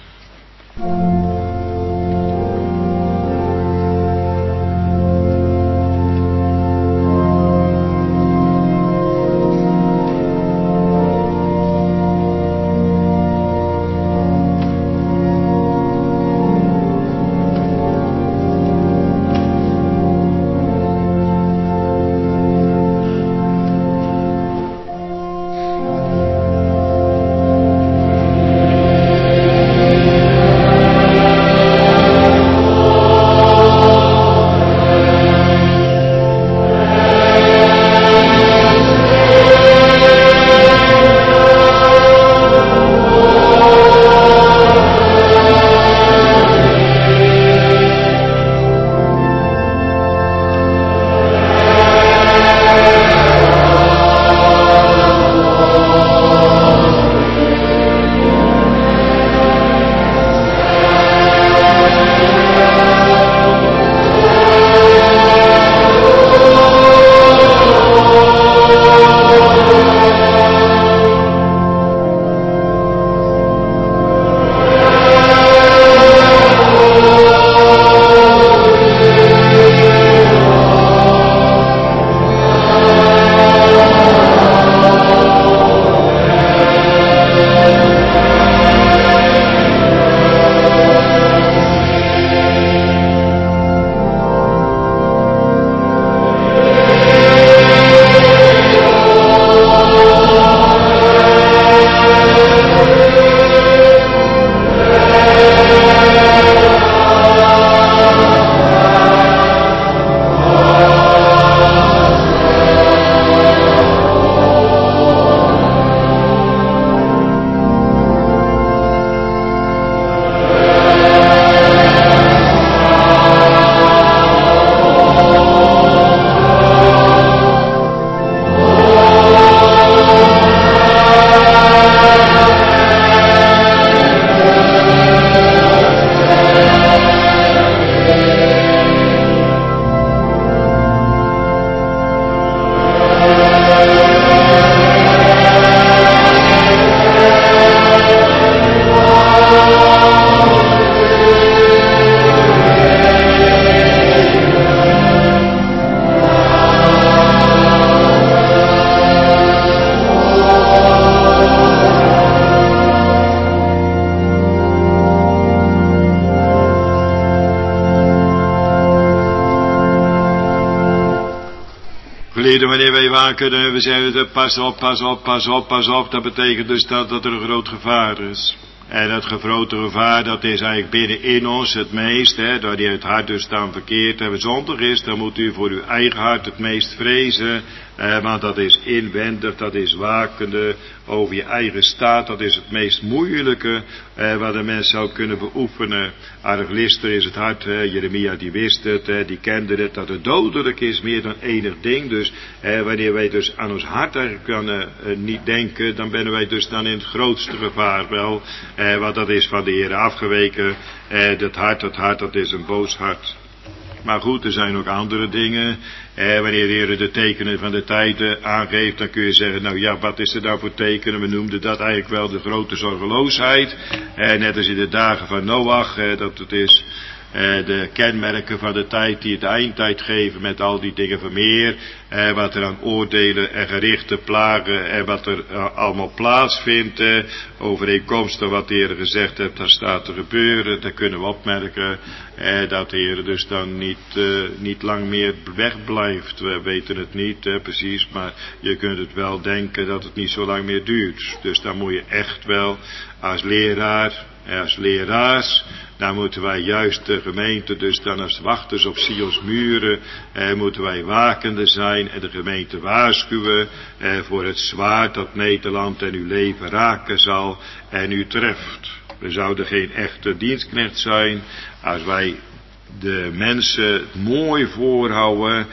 Geliefden, wanneer wij waken, we zeggen, pas op, pas op, pas op, pas op. Dat betekent dus dat, dat er een groot gevaar is. En dat grote gevaar, dat is eigenlijk binnenin ons het meest, hè, dat je het hart dus dan verkeerd en zondig is, dan moet u voor uw eigen hart het meest vrezen, eh, want dat is inwendig, dat is wakende over je eigen staat, dat is het meest moeilijke, eh, wat een mens zou kunnen beoefenen. Arglistig is het hart, hè, Jeremia die wist het, hè, die kende het, dat het dodelijk is, meer dan enig ding, dus eh, wanneer wij dus aan ons hart eigenlijk kan, eh, niet denken, dan ben wij dus dan in het grootste gevaar wel, Eh, want dat is van de Heer afgeweken. Eh, dat hart, dat hart, dat is een boos hart. Maar goed, er zijn ook andere dingen. Eh, wanneer de Heer de tekenen van de tijden aangeeft, dan kun je zeggen, nou ja, wat is er nou voor tekenen? We noemden dat eigenlijk wel de grote zorgeloosheid. Eh, net als in de dagen van Noach, eh, dat het is eh, de kenmerken van de tijd die het eindtijd geven met al die dingen van meer. Eh, wat er aan oordelen en gerichten, plagen en wat er uh, allemaal plaatsvindt. Eh, overeenkomstig wat de Heer gezegd heeft, daar staat te gebeuren. Daar kunnen we opmerken eh, dat de Heer dus dan niet, uh, niet lang meer wegblijft. We weten het niet eh, precies, maar je kunt het wel denken dat het niet zo lang meer duurt. Dus dan moet je echt wel als leraar, als leraars, dan moeten wij juist de gemeente, dus dan als wachters op Sions muren, eh, moeten wij wakende zijn en de gemeente waarschuwen eh, voor het zwaard dat Nederland en uw leven raken zal en u treft. We zouden geen echte dienstknecht zijn als wij de mensen mooi voorhouden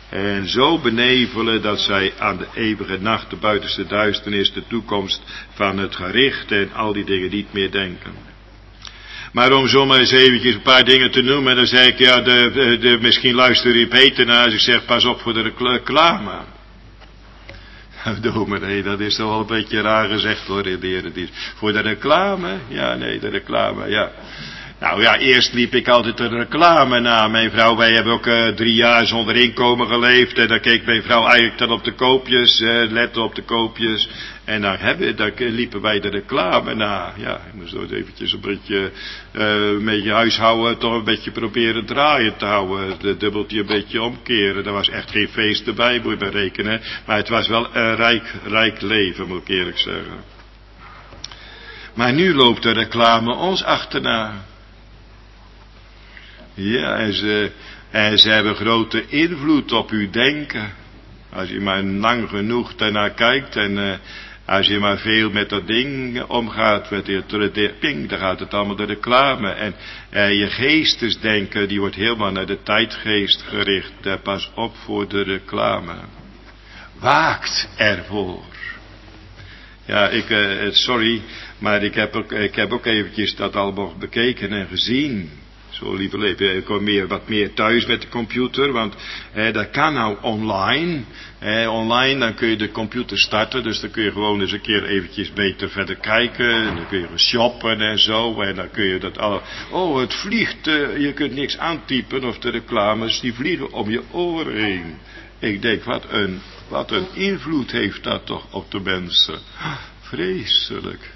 en zo benevelen dat zij aan de eeuwige nacht, de buitenste duisternis, de toekomst van het gericht en al die dingen niet meer denken. Maar om zomaar eens eventjes een paar dingen te noemen, dan zeg ik, ja, de, de, de, misschien luister je beter naar als ik zeg, pas op voor de reclame. Dominee, dat is toch wel een beetje raar gezegd hoor, in de Eredienst. Voor de reclame? Ja, nee, de reclame, ja. Nou ja, eerst liep ik altijd de reclame na. Mijn vrouw, wij hebben ook uh, drie jaar zonder inkomen geleefd. En dan keek mijn vrouw eigenlijk dan op de koopjes, uh, lette op de koopjes. En dan, hebben, dan liepen wij de reclame na. Ja, ik moest ook eventjes een beetje, uh, een beetje huishouden, toch een beetje proberen draaien te houden. Het dubbeltje een beetje omkeren. Er was echt geen feest erbij, moet je maar rekenen. Maar het was wel een rijk, rijk leven, moet ik eerlijk zeggen. Maar nu loopt de reclame ons achterna. Ja, en ze, en ze hebben grote invloed op uw denken. Als je maar lang genoeg daarnaar kijkt en uh, als je maar veel met dat ding omgaat, met de ping, dan gaat het allemaal de reclame. En uh, je geestesdenken, die wordt helemaal naar de tijdgeest gericht. Daar pas op voor de reclame. Waakt ervoor. Ja, ik, uh, sorry, maar ik heb, ook, ik heb ook eventjes dat allemaal bekeken en gezien. Zo lieve leven, ik kom meer, wat meer thuis met de computer, want eh, dat kan nou online. Eh, online, dan kun je de computer starten, dus dan kun je gewoon eens een keer eventjes beter verder kijken. En dan kun je shoppen en zo, en dan kun je dat alle... Oh, het vliegt, eh, je kunt niks aantypen, of de reclames, die vliegen om je oren heen. Ik denk, wat een, wat een invloed heeft dat toch op de mensen. Vreselijk.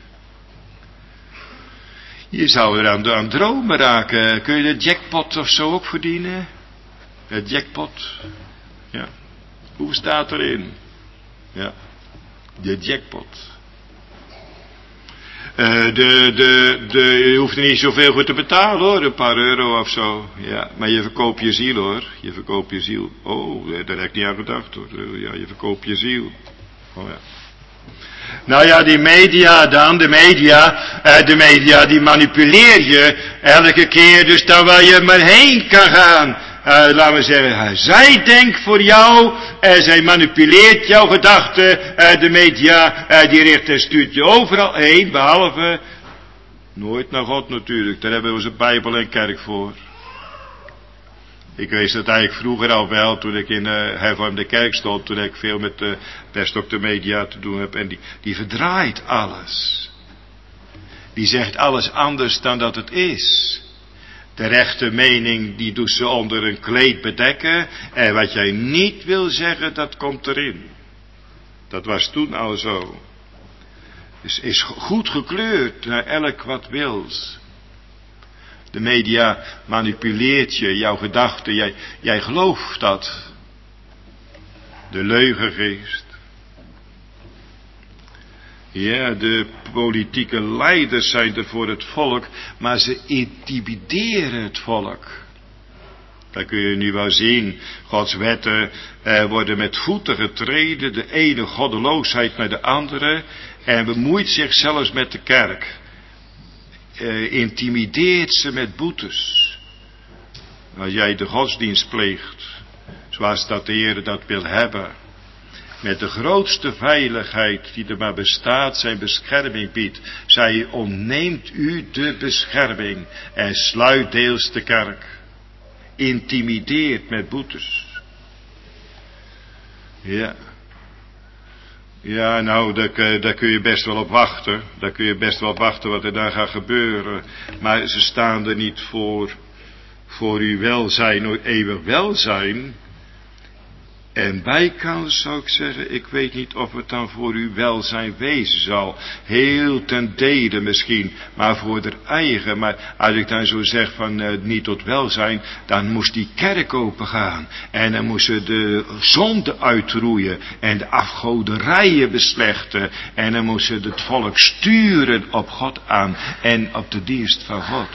Je zou er aan, aan dromen raken. Kun je de jackpot of zo ook verdienen? De jackpot. Ja. Hoe staat erin? Ja. De jackpot. Uh, de, de, de, je hoeft er niet zoveel voor te betalen hoor. Een paar euro of zo. Ja. Maar je verkoopt je ziel hoor. Je verkoopt je ziel. Oh, daar heb ik niet aan gedacht hoor. Ja, je verkoopt je ziel. Oh ja. Nou ja, die media dan, de media, eh, de media die manipuleer je elke keer, dus dan waar je maar heen kan gaan. Uh, laten we zeggen, zij denkt voor jou, uh, zij manipuleert jouw gedachten, uh, de media, uh, die richt en stuurt je overal heen, behalve nooit naar God natuurlijk, daar hebben we onze Bijbel en kerk voor. Ik wist het eigenlijk vroeger al wel, toen ik in de uh, hervormde kerk stond, toen ik veel met uh, best ook de media te doen heb. En die, die verdraait alles. Die zegt alles anders dan dat het is. De rechte mening, die doet ze onder een kleed bedekken. En wat jij niet wil zeggen, dat komt erin. Dat was toen al zo. Dus is goed gekleurd naar elk wat wils. De media manipuleert je, jouw gedachten, jij, jij gelooft dat. De leugengeest. Ja, de politieke leiders zijn er voor het volk, maar ze intimideren het volk. Dat kun je nu wel zien. Gods wetten eh, worden met voeten getreden, de ene goddeloosheid met de andere, en bemoeit zich zelfs met de kerk. Eh, intimideert ze met boetes. Als jij de godsdienst pleegt, zoals dat de Heer dat wil hebben, met de grootste veiligheid die er maar bestaat, zijn bescherming biedt. Zij ontneemt u de bescherming en sluit deels de kerk. Intimideert met boetes. Ja. Ja, nou, daar, daar kun je best wel op wachten. Daar kun je best wel op wachten wat er daar gaat gebeuren. Maar ze staan er niet voor, voor uw welzijn, uw eeuwig welzijn. En bijkans zou ik zeggen, ik weet niet of het dan voor uw welzijn wezen zal. Heel ten dele misschien, maar voor de eigen. Maar als ik dan zo zeg van uh, niet tot welzijn, dan moest die kerk opengaan. En dan moesten de zonde uitroeien en de afgoderijen beslechten. En dan moesten het volk sturen op God aan en op de dienst van God.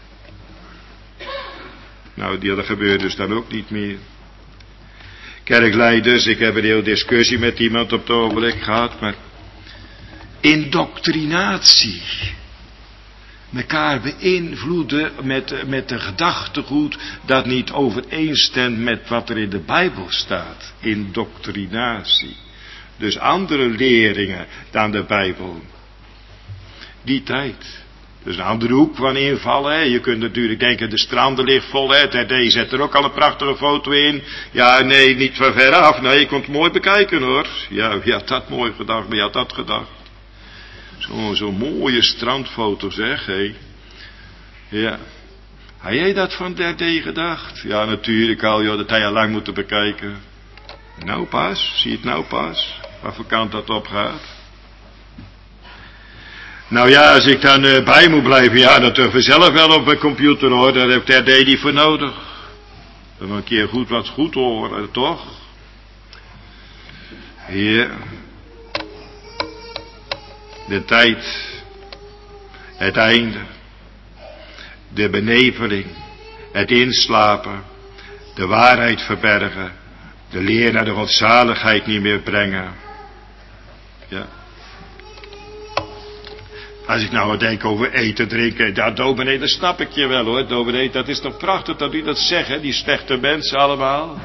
Nou, dat gebeurt dus dan ook niet meer. Kerkleiders, ik heb een hele discussie met iemand op het ogenblik gehad, maar indoctrinatie, mekaar beïnvloeden met, met een gedachtegoed dat niet overeenstemt met wat er in de Bijbel staat. Indoctrinatie. Dus andere leringen dan de Bijbel. Die tijd. Dus een andere hoek van invallen. Hè. Je kunt natuurlijk denken, de stranden ligt vol. Hè. T R D zet er ook al een prachtige foto in. Ja, nee, niet van ver af. Nee, je kunt het mooi bekijken hoor. Ja, wie had dat mooi gedacht? Wie had dat gedacht? Zo'n zo mooie strandfoto zeg. Hé. Ja. Had jij dat van de R D gedacht? Ja, natuurlijk al. Joh, dat had je al lang moeten bekijken. Nou pas. Zie je het nou pas? Waarvoor kant dat op gaat? Nou ja, als ik dan uh, bij moet blijven, ja, dat durf ik zelf wel op mijn computer hoor, daar heb ik de R D niet voor nodig. Dan een keer goed wat goed horen, toch? Hier. De tijd. Het einde. De beneveling. Het inslapen. De waarheid verbergen. De leer naar de godzaligheid niet meer brengen. Ja. Als ik nou wat denk over eten, drinken, ja, dominee, dat snap ik je wel hoor, dominee, dat is toch prachtig dat u dat zegt, hè, die slechte mensen allemaal.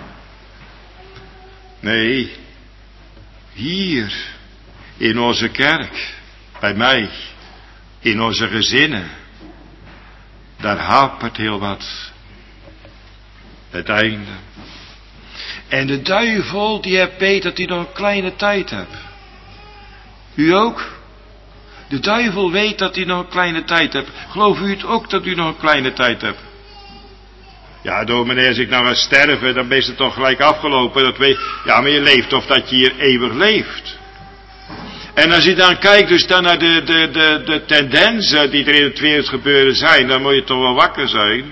Nee, hier, in onze kerk, bij mij, in onze gezinnen, daar hapert heel wat. Het einde. En de duivel, die heeft weet dat hij nog een kleine tijd hebt. U ook? De duivel weet dat hij nog een kleine tijd hebt. Geloof u het ook dat u nog een kleine tijd hebt? Ja, dominee, als ik nou ga sterven, dan is het toch gelijk afgelopen. Dat weet... Ja, maar je leeft of dat je hier eeuwig leeft. En als je dan kijkt dus dan naar de, de, de, de tendensen die er in het wereldgebeuren zijn, dan moet je toch wel wakker zijn.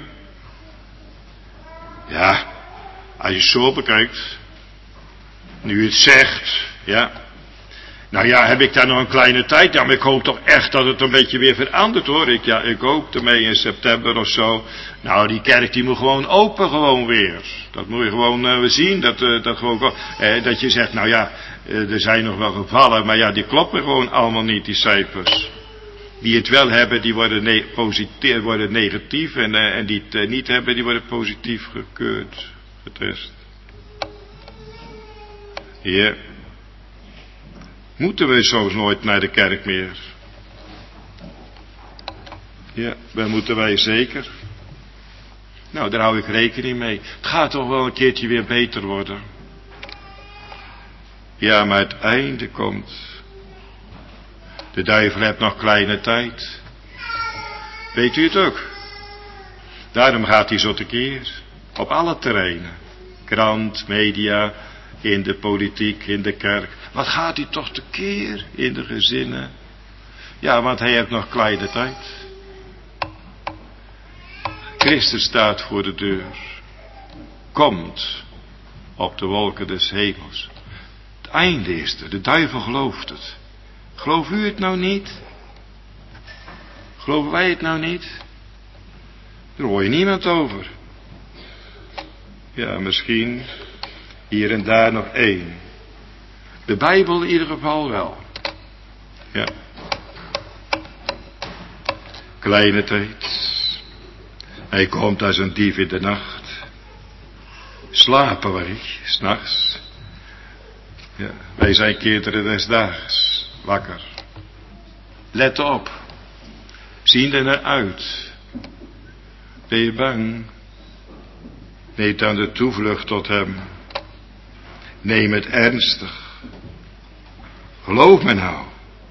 Ja, als je het zo bekijkt. Nu het zegt, ja. Nou ja, heb ik daar nog een kleine tijd? Ja, maar ik hoop toch echt dat het een beetje weer verandert hoor. Ik, ja, ik hoop ermee in september of zo. Nou, die kerk die moet gewoon open gewoon weer. Dat moet je gewoon uh, zien. Dat, uh, dat, gewoon, eh, dat je zegt, nou ja, uh, er zijn nog wel gevallen. Maar ja, die kloppen gewoon allemaal niet, die cijfers. Die het wel hebben, die worden, ne- positief, worden negatief. En, uh, en die het uh, niet hebben, die worden positief gekeurd. Getest. Ja. Yeah. Moeten we soms nooit naar de kerk meer? Ja, dat moeten wij zeker. Nou, daar hou ik rekening mee. Het gaat toch wel een keertje weer beter worden. Ja, maar het einde komt. De duivel heeft nog kleine tijd. Weet u het ook? Daarom gaat hij zo tekeer. Op alle terreinen. Krant, media, in de politiek, in de kerk. Wat gaat hij toch tekeer in de gezinnen? Ja, want hij heeft nog kleine tijd. Christus staat voor de deur. Komt op de wolken des hemels. einde is er. De duivel gelooft het. Gelooft u het nou niet? Geloven wij het nou niet? Daar hoor je niemand over. Ja, misschien hier en daar nog één. De Bijbel in ieder geval wel. Ja. Kleine tijd. Hij komt als een dief in de nacht. Slapen wij, 's nachts. Ja, wij zijn kinderen des daags. Wakker. Let op. Zien er naar uit. Ben je bang? Neem dan de toevlucht tot hem. Neem het ernstig. Geloof me nou.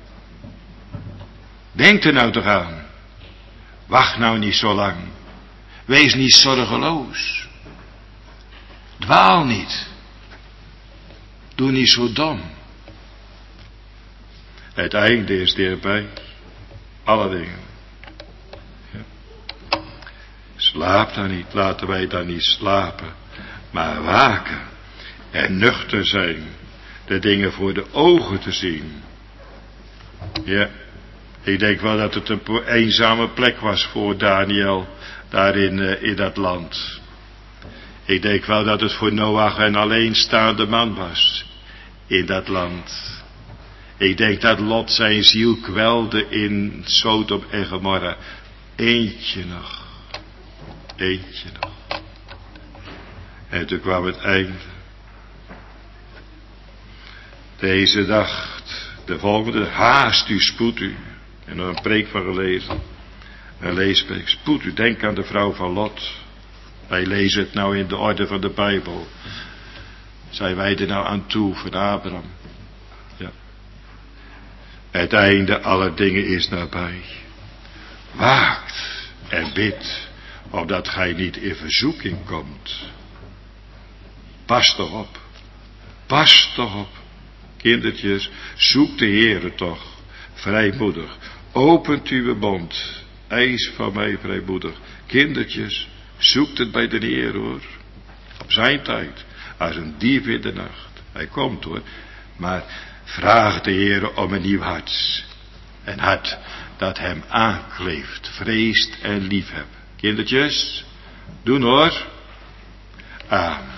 Denk er nou toch aan. Wacht nou niet zo lang. Wees niet zorgeloos. Dwaal niet. Doe niet zo dom. Het einde is dichtbij. Alle dingen. Ja. Slaap dan niet. Laten wij dan niet slapen. Maar waken. En nuchter zijn. De dingen voor de ogen te zien. Ja. Ik denk wel dat het een eenzame plek was voor Daniel. Daar in, uh, in dat land. Ik denk wel dat het voor Noach een alleenstaande man was. In dat land. Ik denk dat Lot zijn ziel kwelde in Sodom en Gomorra. Eentje nog. Eentje nog. En toen kwam het einde. Deze dag, de volgende, haast u, spoed u. En er een preek van gelezen. Een leespreek, spoed u, denk aan de vrouw van Lot. Wij lezen het nou in de orde van de Bijbel. Zijn wij er nou aan toe van Abraham? Ja. Het einde aller dingen is nabij. Waakt en bid, opdat gij niet in verzoeking komt. Pas toch op. Pas toch op. Kindertjes, zoek de Heere toch. Vrijmoedig. Opent uw mond. Eis van mij vrijmoedig. Kindertjes, zoekt het bij de Heer hoor. Op zijn tijd. Als een dief in de nacht. Hij komt hoor. Maar vraag de Heer om een nieuw hart. Een hart dat hem aankleeft. Vreest en liefhebt. Kindertjes, doen hoor. Amen.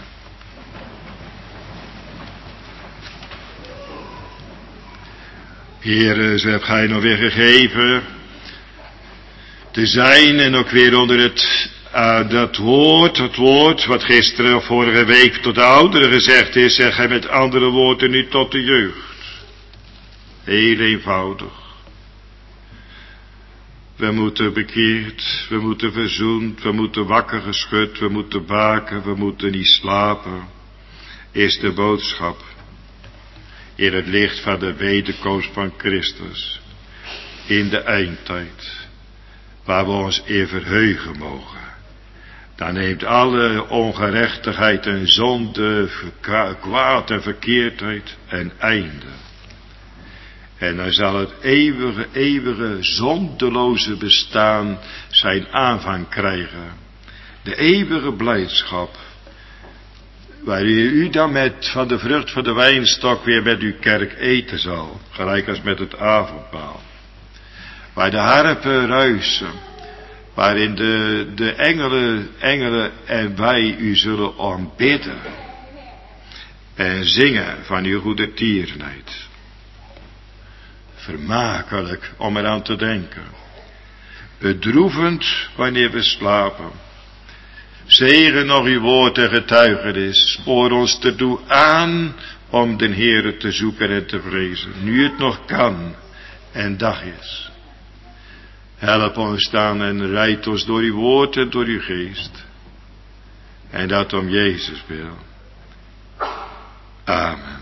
Heere, zo heb gij nog weer gegeven te zijn en ook weer onder het, uh, dat woord, het woord wat gisteren of vorige week tot de ouderen gezegd is, zeg hij met andere woorden nu tot de jeugd. Heel eenvoudig. We moeten bekeerd, we moeten verzoend, we moeten wakker geschud, we moeten waken, we moeten niet slapen, is de boodschap. In het licht van de wederkomst van Christus. In de eindtijd. Waar we ons in verheugen mogen. Dan neemt alle ongerechtigheid en zonde, kwaad en verkeerdheid een einde. En dan zal het eeuwige, eeuwige, zondeloze bestaan zijn aanvang krijgen. De eeuwige blijdschap. Waar u dan met van de vrucht van de wijnstok weer met uw kerk eten zal. Gelijk als met het avondmaal. Waar de harpen ruisen. Waarin de, de engelen, engelen en wij u zullen aanbidden. En zingen van uw goede tierenheid. Vermakelijk om eraan te denken. Bedroevend wanneer we slapen. Zegen nog uw woord en getuigenis. Spoor ons ertoe aan om den Heere te zoeken en te vrezen. Nu het nog kan en dag is. Help ons staan en rijd ons door uw woord en door uw geest. En dat om Jezus wil. Amen.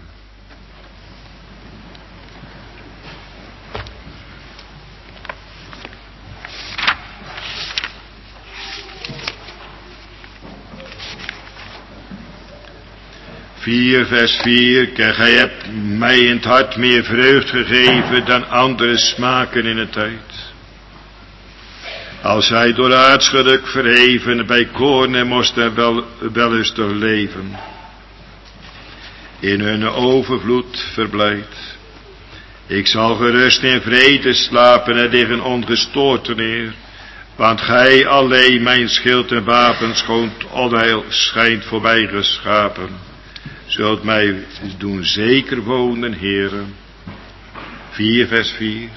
vier vers vier, kijk, gij hebt mij in het hart meer vreugd gegeven dan andere smaken in het tijd. Als hij door aardsgeluk verheven bij koorn en most en wel, wellustig leven. in hun overvloed verblijd. Ik zal gerust in vrede slapen en liggen ongestoord neer, want gij alleen mijn schild en wapen schoont onheil schijnt voorbij geschapen. Zult mij doen zeker wonen, Heere. vier vers vier.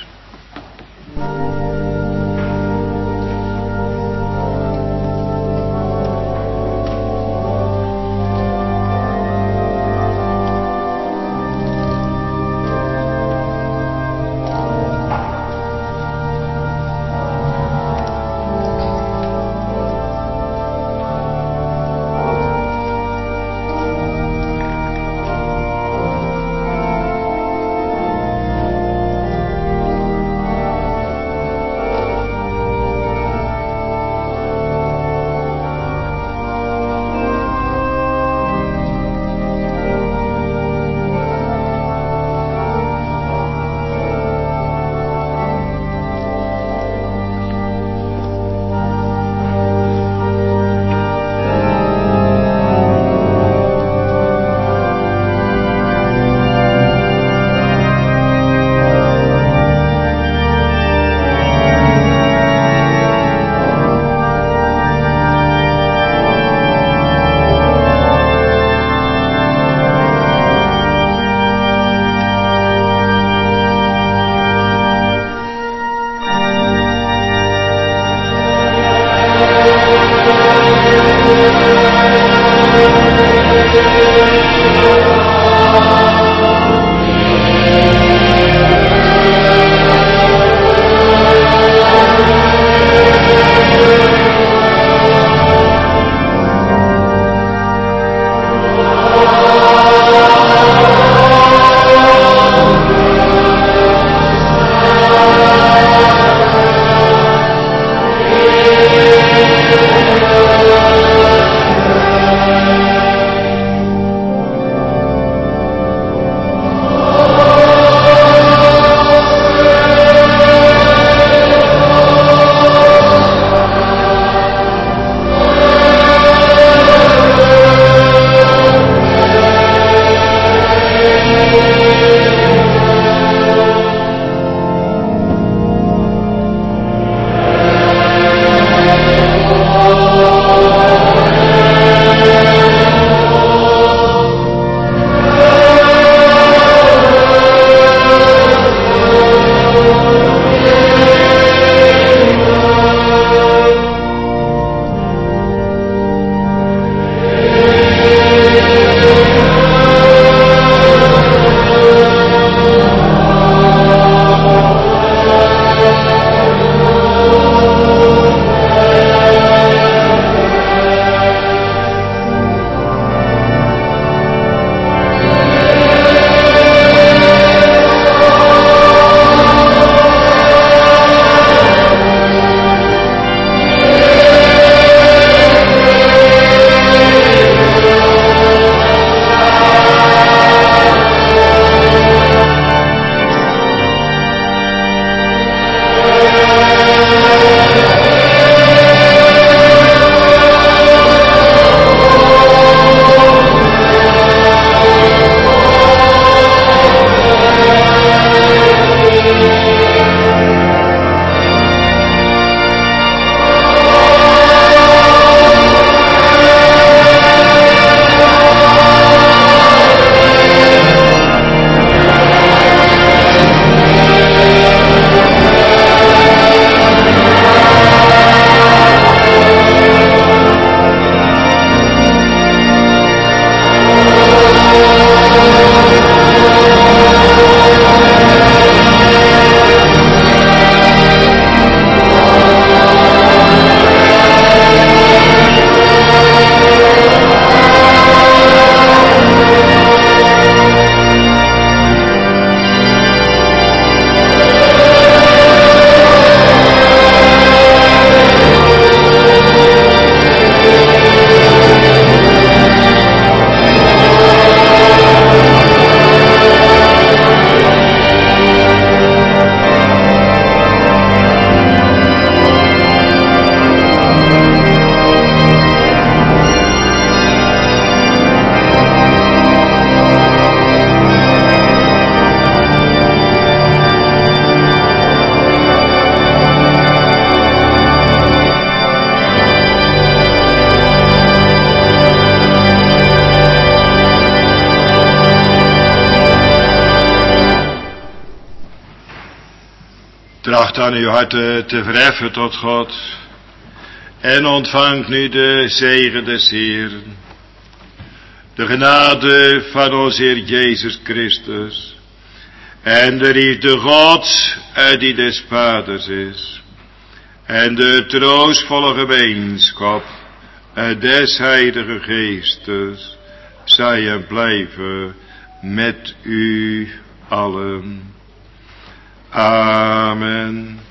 Tracht aan uw harten te verheffen tot God. En ontvangt nu de zegen des Heeren. De genade van onze Heer Jezus Christus. En de liefde Gods die des Vaders is. En de troostvolle gemeenschap des Heilige Geestes. Zij en blijven met u allen. Amen.